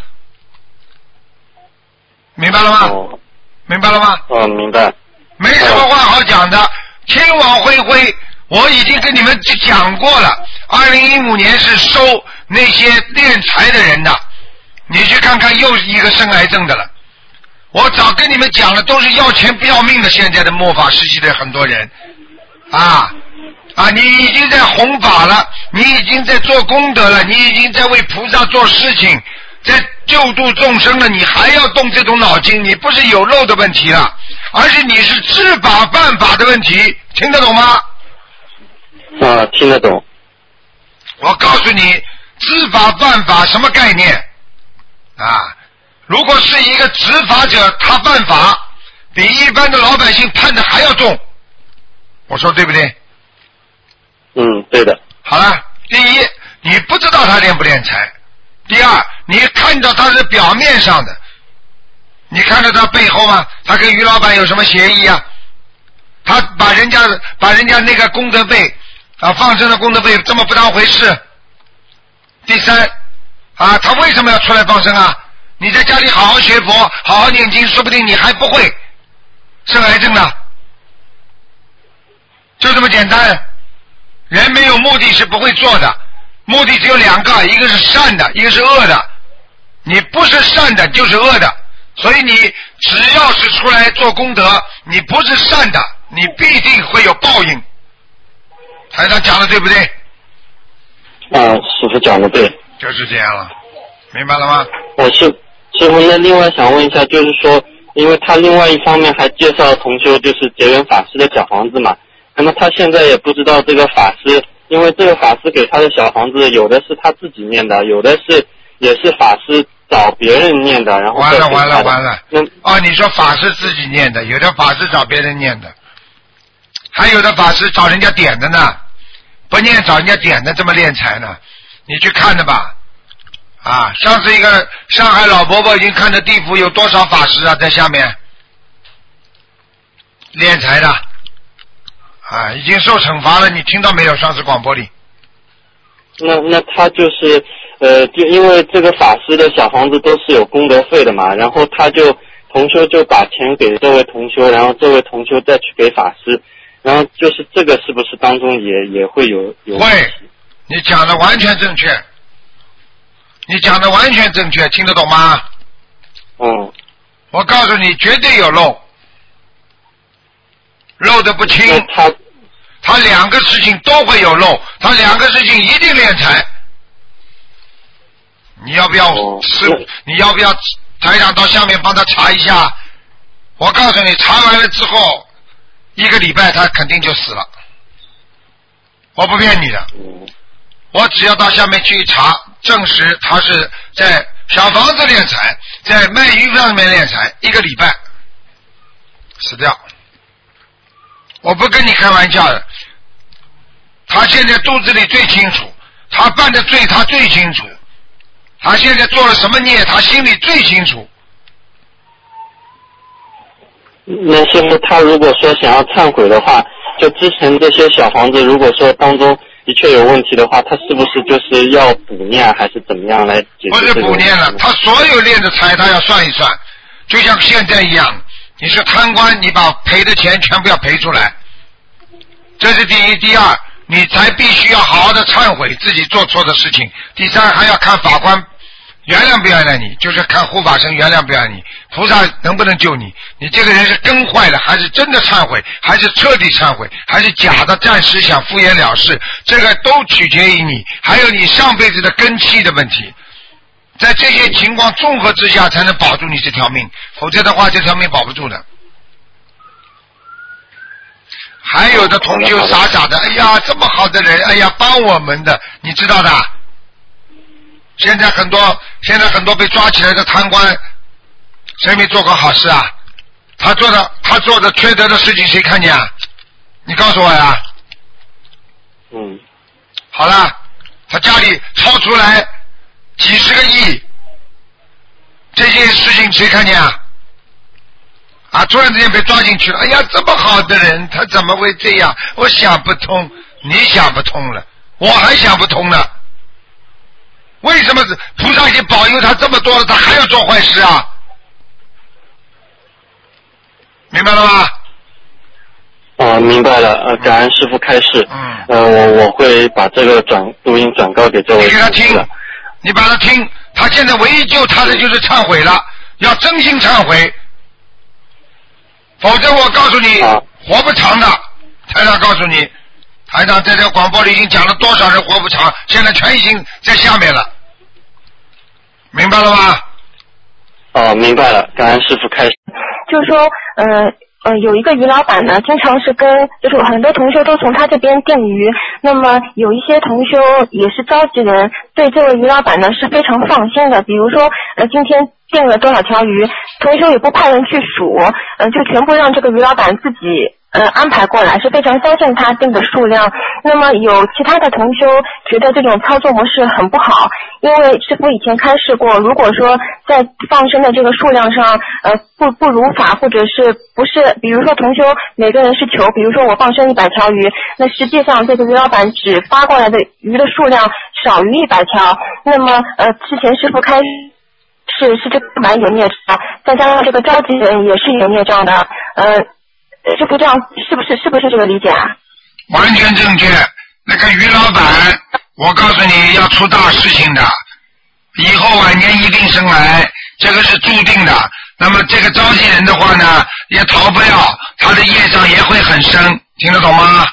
明白了吗？明白了吗？ 明白。 没什么话好讲的，天网恢恢，我已经跟你们讲过了。2015年是收那些敛财的人的，你去看看又一个生癌症的了。我早跟你们讲了，都是要钱不要命的。现在的末法时期的很多人，你已经在弘法了，你已经在做功德了，你已经在为菩萨做事情，在救度众生了，你还要动这种脑筋，你不是有漏的问题了，而是你是知法犯法的问题，听得懂吗？ 听得懂。 我告诉你，知法犯法什么概念如果是一个执法者，他犯法比一般的老百姓判的还要重，我说对不对？ 对的。 好了，第一，你不知道他敛不敛财；第二，你看到他是表面上的，你看到他背后吗？他跟于老板有什么协议啊？他把人家那个功德费放生的功德费这么不当回事。第三他为什么要出来放生啊？你在家里好好学佛，好好念经，说不定你还不会生癌症呢。就这么简单。人没有目的是不会做的，目的只有两个，一个是善的，一个是恶的。你不是善的就是恶的，所以你只要是出来做功德，你不是善的，你必定会有报应。台长讲的对不对？ 师父讲的对。 就是这样了，明白了吗？ 师父，那另外想问一下，就是说，因为他另外一方面还介绍同修就是结缘法师的小房子嘛，那么他现在也不知道这个法师，因为这个法师给他的小房子有的是他自己念的，有的也是法师找别人念的，然后完了。你说法师自己念的，有的法师找别人念的，还有的法师找人家点的呢，不念找人家点的，这么敛财呢？你去看的吧。上次一个上海老伯伯已经看着地府有多少法师在下面敛财的。已经受惩罚了，你听到没有？上次广播里。 那他就是就因为这个法师的小房子都是有功德费的嘛，然后同修就把钱给这位同修，然后这位同修再去给法师，然后就是这个是不是当中也会有会？你讲的完全正确，听得懂吗？我告诉你，绝对有漏。 漏得不清。他两个事情都会有漏，他两个事情一定敛财。你要不要你要不要台长到下面帮他查一下？我告诉你，查完了之后1个礼拜他肯定就死了。我不骗你的，我只要到下面去查，证实他是在小房子敛财，在卖鱼上面敛财，1个礼拜死掉。我不跟你开玩笑的，他现在肚子里最清楚，他犯的罪他最清楚，他现在做了什么孽他心里最清楚。 那师傅，他如果说想要忏悔的话，就之前这些小房子，如果说当中的确有问题的话，他是不是就是要补念，还是怎么样来解决？ 不是补念了，他所有练的财他要算一算，就像现在一样，你是贪官，你把赔的钱全部要赔出来，这是第一。第二，你才必须要好好的忏悔自己做错的事情。第三，还要看法官原谅不原谅你，就是看护法神原谅不原谅你，菩萨能不能救你，你这个人是根坏了，还是真的忏悔，还是彻底忏悔，还是假的暂时想敷衍了事，这个都取决于你，还有你上辈子的根气的问题。在这些情况综合之下才能保住你这条命，否则的话这条命保不住的。还有的同修傻傻的，哎呀这么好的人，哎呀帮我们的，你知道的，现在很多被抓起来的贪官，谁没做过好事啊？他做的缺德的事情谁看见啊？你告诉我呀。好了，他家里超出来几十个亿，这件事情谁看见啊？突然之间被抓进去了，哎呀这么好的人他怎么会这样？我想不通，你想不通了，我还想不通呢。为什么菩萨已经保佑他这么多了，他还要做坏事啊？明白了吗？ 明白了。感恩师父开示。我会把这个录音转告给这位。 你给他听，你把他听。他现在唯一救他的就是忏悔了，要真心忏悔，否则我告诉你，活不长的。台长告诉你。台长在这个广播里已经讲了多少人活不长，现在全已经在下面了，明白了吗？ 明白了，感恩师父开始。 就是说，有一个鱼老板呢，经常是就是很多同修都从他这边订鱼，那么有一些同修也是召集人，对这位鱼老板呢是非常放心的，比如说今天订了多少条鱼，同修也不派人去数，就全部让这个鱼老板自己安排过来，是非常相信他定的数量。那么有其他的同修觉得这种操作模式很不好，因为师父以前开示过，如果说在放生的这个数量上不如法，或者是不是，比如说同修每个人是求，比如说我放生100条鱼，那实际上这个鱼老板只发过来的鱼的数量少于100条，那么之前师父开是这个蛮有孽障，再加上这个召集人也是有孽障的，师父这样是不是这个理解啊？ 完全正确。那个于老板，我告诉你要出大事情的，以后晚年一定生癌，这个是注定的。那么这个召集人的话呢，也逃不了，他的业障也会很深，听得懂吗？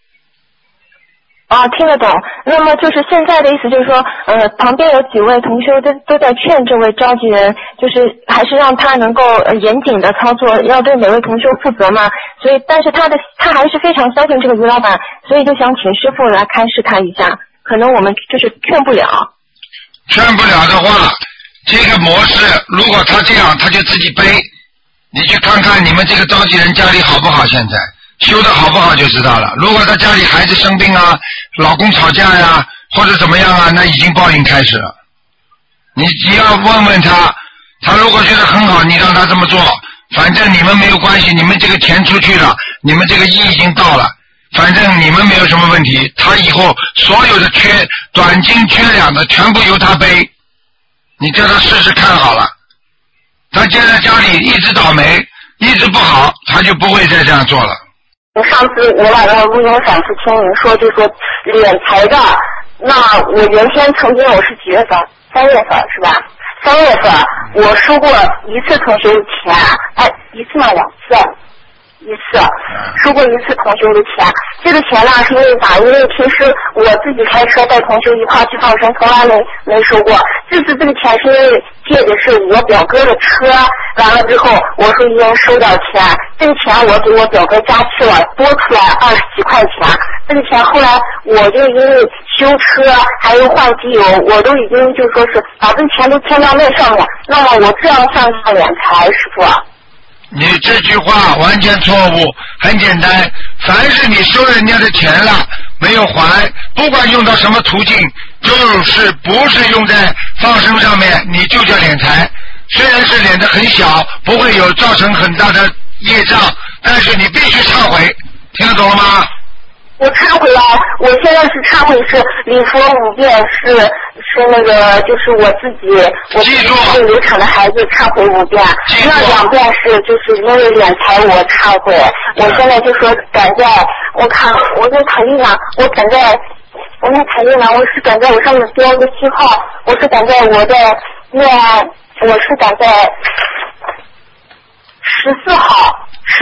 听得懂。那么就是现在的意思就是说，旁边有几位同修都在劝这位召集人，就是还是让他能够严谨的操作，要对每位同修负责嘛。所以，但是他还是非常相信这个于老板，所以就想请师父来开示他一下。可能我们就是劝不了。 劝不了的话，这个模式如果他这样，他就自己背。你去看看你们这个召集人家里好不好，现在修得好不好就知道了。如果他家里孩子生病啊，老公吵架呀，或者怎么样啊，那已经报应开始了。你只要问问他，他如果觉得很好，你让他这么做，反正你们没有关系，你们这个钱出去了，你们这个意已经到了，反正你们没有什么问题，他以后所有的短斤缺两的全部由他背，你叫他试试看好了。他现在家里一直倒霉，一直不好，他就不会再这样做了。 上次我把那个录音反复听您说，就说敛财的，那我原先曾经我是几月份？3月份是吧？3月份我收过一次同修钱，一次吗？2次？ 一次，收过一次同修的钱。这个钱呢是因为啥？因为平时我自己开车带同修一块去放生，从来没收过。这次这个钱是因为借的是我表哥的车，完了之后我说应该收点钱，这个钱我给我表哥加去了，多出来20几块钱。这个钱后来我就因为修车还有换机油，我都已经就说是把这个钱都添到那上面，那么我这样算不算敛财，师傅？ 你这句话完全错误，很简单，凡是你收人家的钱了没有还，不管用到什么途径，就是不是用在放生上面，你就叫敛财。虽然是敛得很小，不会有造成很大的业障，但是你必须忏悔，听得懂了吗？ 我忏悔了，我现在是忏悔是礼佛5遍，是那个就是我自己流产的孩子忏悔5遍，那2遍是就是因为敛财我忏悔。我现在就说赶在我看我在台历上，我赶在台历上，我是赶在我上面标个记号，我是赶在我的念，我是赶在14号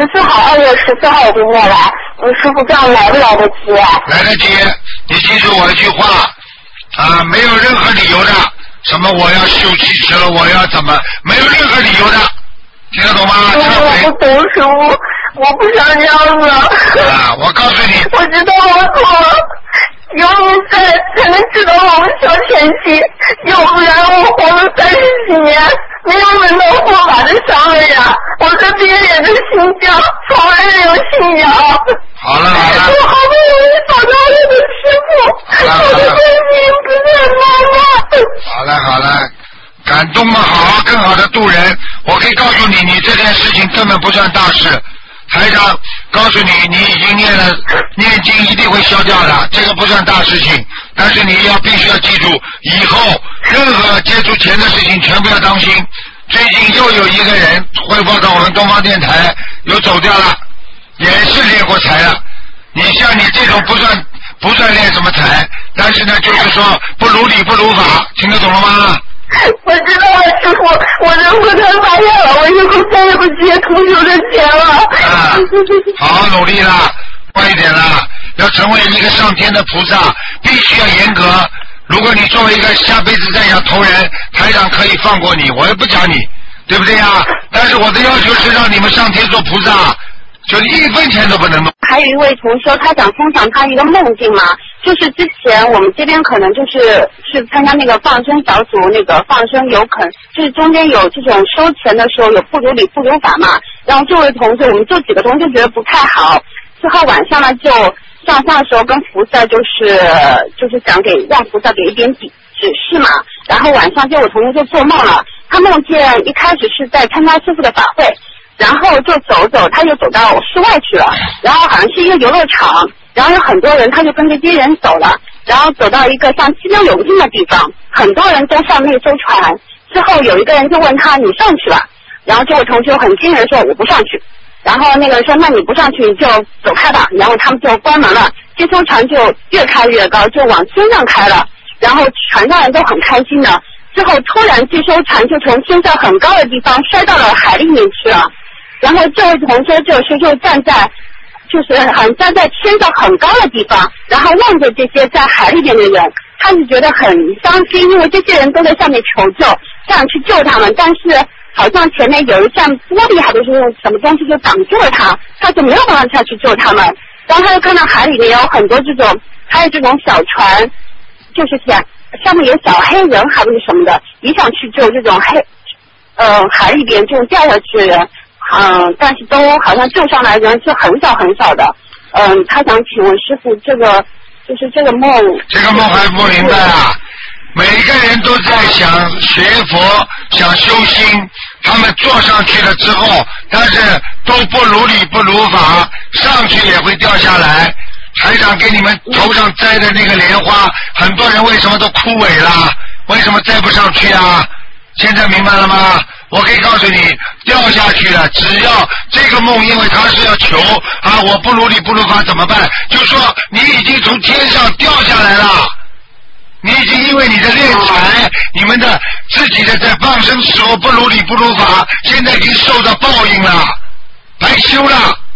2月14号我就念来，师傅这样来不来得及？ 来得及，你记住我一句话啊，没有任何理由的，什么我要休妻池了，我要怎么，没有任何理由的，听得懂吗？ 我不懂师傅，我不想这样子。 啊，我告诉你， 我知道我错了。有你在才能知道我们小前妻，要不然我活了30几年，没有闻到佛法的香味呀！我和别人的心香，从来没有信仰。 好了， 我好不容易找到我的师傅，我的观世音菩萨妈妈。 好了，感动嘛，好，更好的度人。我可以告诉你，你这件事情根本不算大事。台长告诉你，你已经念经一定会消掉的，这个不算大事情。但是你必须要记住，以后任何接触钱的事情全部要当心。最近又有一个人汇报到我们东方电台，又走掉了，也是练过财的。你像你这种不算练什么财，但是呢，就是说不如理不如法，听得懂了吗？ 我知道了，师傅，我认不得发现了，我以后再也不接同修的钱了。 好好努力啦，快一点啦！要成为一个上天的菩萨，必须要严格。如果你作为一个下辈子再想投人，台长可以放过你，我也不讲你，对不对呀？但是我的要求是让你们上天做菩萨，就1分钱都不能弄。 还有一位同修，他想分享他一个梦境嘛，就是之前我们这边可能是参加那个放生小组，那个放生有就是中间有这种收钱的时候有不如理不如法嘛，然后这位同修，我们这几个同学觉得不太好，之后晚上呢就上香的时候跟菩萨就是想让菩萨给一点指示嘛，然后晚上这位同学就做梦了，他梦见一开始是在参加师父的法会。然后就走，他就走到室外去了，然后好像是一个游乐场，然后有很多人，他就跟着这些人走了，然后走到一个像激流勇进的地方，很多人都上那艘船，之后有一个人就问他，你上去吧，然后这位同学很惊人说我不上去，然后那个人说那你不上去你就走开吧，然后他们就关门了，这艘船就越开越高，就往天上开了，然后船上人都很开心的，之后突然这艘船就从天上很高的地方摔到了海里面去了。然后这位同学这时就站在天上很高的地方，然后望着这些在海里边的人，他是觉得很伤心，因为这些人都在下面求救，想去救他们，但是好像前面有一扇玻璃还是用什么东西就挡住了他就没有办法下去救他们。然后他就看到海里面有很多还有这种小船，就是上面有小黑人还是什么的，也想去救这种海里边这种掉下去的人。但是都好像救上来的人是很少很少的。他想请问师傅，这个梦， 这个梦还不明白啊？每个人都在想学佛，想修心，他们坐上去了之后，但是都不如理不如法，上去也会掉下来。台长给你们头上摘的那个莲花，很多人为什么都枯萎了？为什么摘不上去啊？现在明白了吗？我可以告诉你，掉下去了，只要这个梦，因为他是要求啊，我不如理不如法怎么办？就说你已经从天上掉下来了，你已经因为你的敛财，你们的自己的在放生时候不如理不如法，现在已经受到报应了，白修了。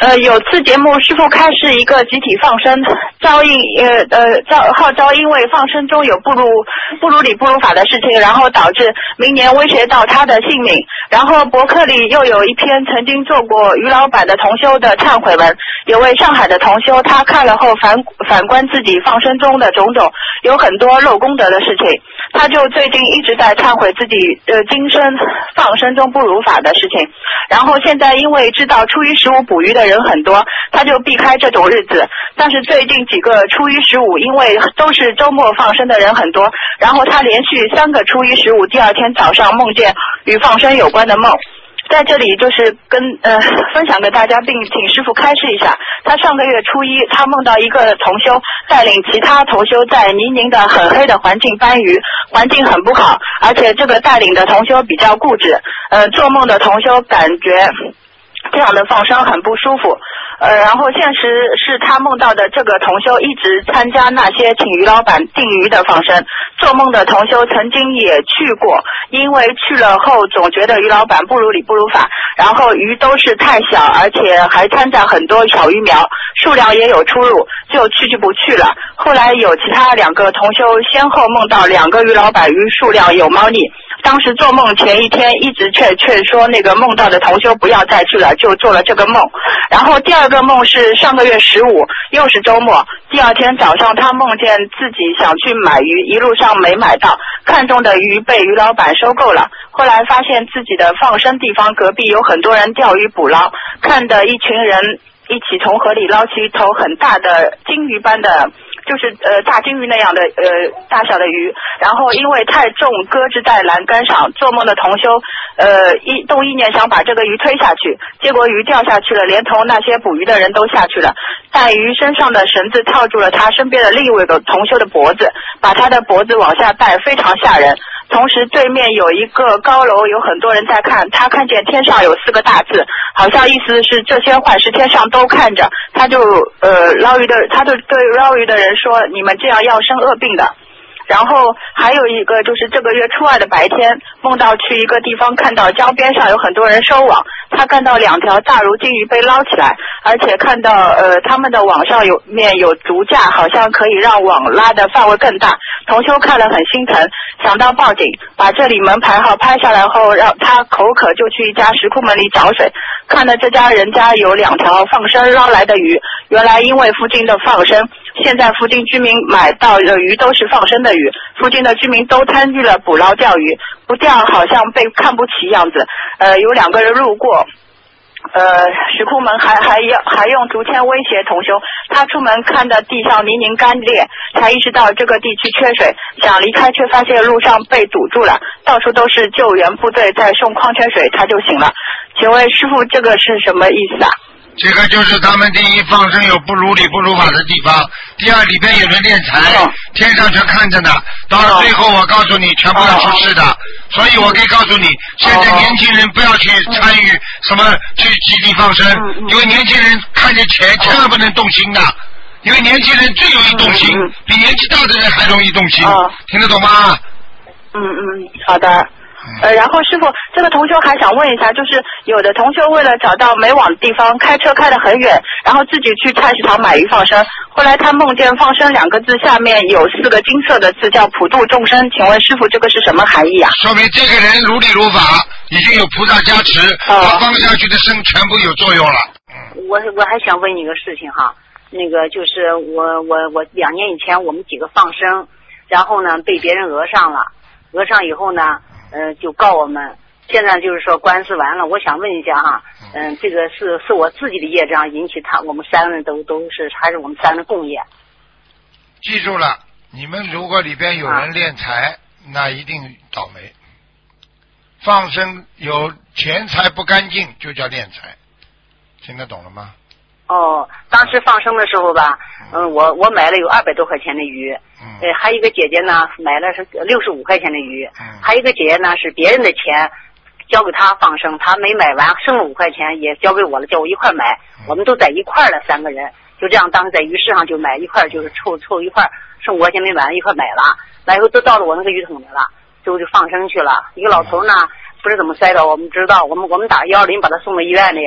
有次节目师父开示一个集体放生，号召因为放生中有不如理不如法的事情，然后导致明年威胁到他的性命。然后博客里又有一篇曾经做过于老板的同修的忏悔文，有位上海的同修，他看了后反观自己放生中的种种，有很多漏功德的事情，他就最近一直在忏悔自己今生放生中不如法的事情。然后现在因为知道初一十五捕鱼的人很多，他就避开这种日子。但是最近几个初一十五，因为都是周末放生的人很多，然后他连续3个初一十五，第二天早上梦见与放生有关的梦。在这里就是分享给大家，并请师父开示一下。他上个月初一，他梦到一个同修带领其他同修在泥泞的很黑的环境搬鱼，环境很不好，而且这个带领的同修比较固执，做梦的同修感觉这样的放生很不舒服。然后现实是他梦到的这个同修一直参加那些请于老板订鱼的放生，做梦的同修曾经也去过，因为去了后总觉得于老板不如理不如法，然后鱼都是太小，而且还掺杂很多小鱼苗，数量也有出入，就去不去了。后来有其他2个同修先后梦到2个于老板鱼数量有猫腻，当时做梦前一天一直劝说那个梦到的同修不要再去了，就做了这个梦。然后第2个梦是上个月15，又是周末，第2天早上他梦见自己想去买鱼，一路上没买到，看中的鱼被于老板收购了。后来发现自己的放生地方隔壁有很多人钓鱼捕捞，看的一群人一起从河里捞起一头很大的金鱼般的，就是大金鱼那样的大小的鱼，然后因为太重搁置在栏杆上，做梦的同修动意念想把这个鱼推下去，结果鱼掉下去了，连同那些捕鱼的人都下去了，但鱼身上的绳子套住了他身边的另一位同修的脖子，把他的脖子往下带，非常吓人。同时对面有一个高楼，有很多人在看，他看见天上有4个大字，好像意思是这些坏事天上都看着，他就对捞鱼的人说，你们这样要生恶病的。然后还有一个就是这个月初2的白天，梦到去一个地方，看到江边上有很多人收网，他看到2条大如金鱼被捞起来，而且看到他们的网上有竹架，好像可以让网拉的范围更大。同修看了很心疼，想到报警，把这里门牌号拍下来后，让他口渴就去一家石窟门里找水，看到这家人家有2条放生捞来的鱼，原来因为附近的放生，现在附近居民买到的鱼都是放生的鱼，附近的居民都参与了捕捞钓鱼，不钓好像被看不起样子。有2个人路过石窟门，还用竹签威胁同修。他出门看到地上泥泞干裂，才意识到这个地区缺水，想离开，却发现路上被堵住了，到处都是救援部队在送矿泉水，他就醒了。请问师父，这个是什么意思啊？ 这个就是他们第一放生有不如理不如法的地方，第2里边有人敛财，天上全看着呢，到了最后我告诉你全部要出事的。所以我可以告诉你，现在年轻人不要去参与什么去集体放生，因为年轻人看着钱千万不能动心的，因为年轻人最容易动心，比年纪大的人还容易动心，听得懂吗？ 好的。然后师父，这个同修还想问一下，就是有的同修为了找到没网的地方，开车开得很远，然后自己去菜市场买鱼放生，后来他梦见放生2个字下面有4个金色的字叫普度众生，请问师父这个是什么含义啊？ 说明这个人如理如法，已经有菩萨加持，他放下去的生全部有作用了。 我还想问你个事情哈，那个就是我2年以前我们几个放生，然后呢被别人讹上了，讹上以后呢就告我们，现在就是说官司完了，我想问一下哈，这个是我自己的业障引起我们3人都是还是我们3人共业？ 记住了，你们如果里边有人敛财，那一定倒霉。放生有钱财不干净就叫敛财，听得懂了吗？ 当时放生的时候吧，我买了有200多块钱的鱼，还有一个姐姐呢买了是65块钱的鱼，还有一个姐姐呢是别人的钱交给她放生，她没买完剩了5块钱也交给我了，叫我一块买，我们都在一块了3个人，就这样当时在鱼市上就买一块，就是凑一块，剩5块钱没买一块买了，买以后都到了我那个鱼桶里了，最后就放生去了。一个老头呢不知怎么摔倒，我们知道，我们打120把他送到医院里，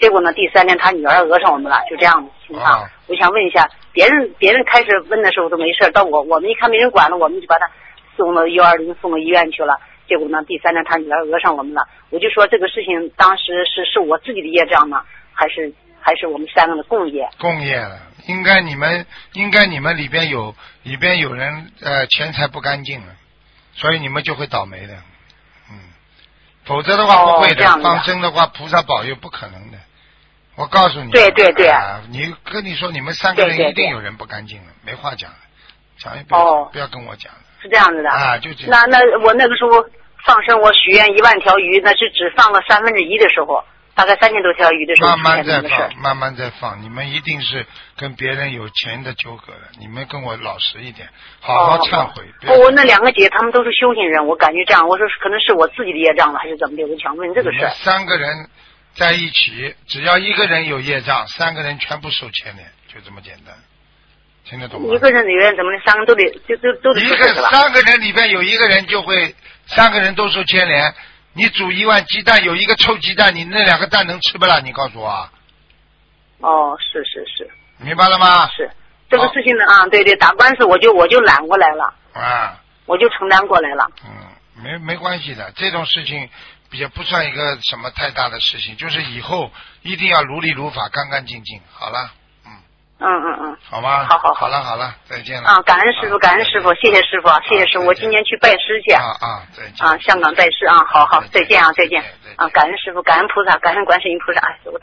结果呢，第3天他女儿讹上我们了，就这样的情况。我想问一下，别人开始问的时候都没事，到我们一看没人管了，我们就把他送到120送到医院去了。结果呢，第3天他女儿讹上我们了。我就说这个事情当时是我自己的业障呢，还是我们3个的共业？ 共业了，应该你们里边有人钱财不干净了，所以你们就会倒霉的。否则的话不会的，放生的话菩萨保佑不可能的。我告诉你， 对， 你跟你说你们3个人一定有人不干净了，没话讲了，讲一遍，不要跟我讲了。 是这样子的啊，就这样。 那我那个时候放生，我许愿1万条鱼，那是只放了1/3的时候，大概3000多条鱼的时候， 慢慢再放。你们一定是跟别人有钱的纠葛了，你们跟我老实一点，好好忏悔。 我那2个姐她们都是修行人，我感觉这样，我说可能是我自己的业障了，还是怎么的？我想问这个事。 3个人在一起，只要1个人有业障，3个人全部受牵连，就这么简单。听得懂吗？ 一个人里面怎么的，3个都得都得 3个人里边有1个人就会，3个人都受牵连。你煮1碗鸡蛋，有1个臭鸡蛋，你那2个蛋能吃不啦？你告诉我啊。 哦，是， 明白了吗？ 是这个事情呢啊，对，打官司我就揽过来了啊， 我就承担过来了。 没关系的，这种事情也不算一个什么太大的事情，就是以后一定要如理如法，干干净净。好了。 好吗？好了，再见了。 啊，感恩师傅，谢谢师傅，我今年去拜师去。 再见。 香港拜师啊，好，再见啊，感恩师傅，感恩菩萨，感恩观世音菩萨。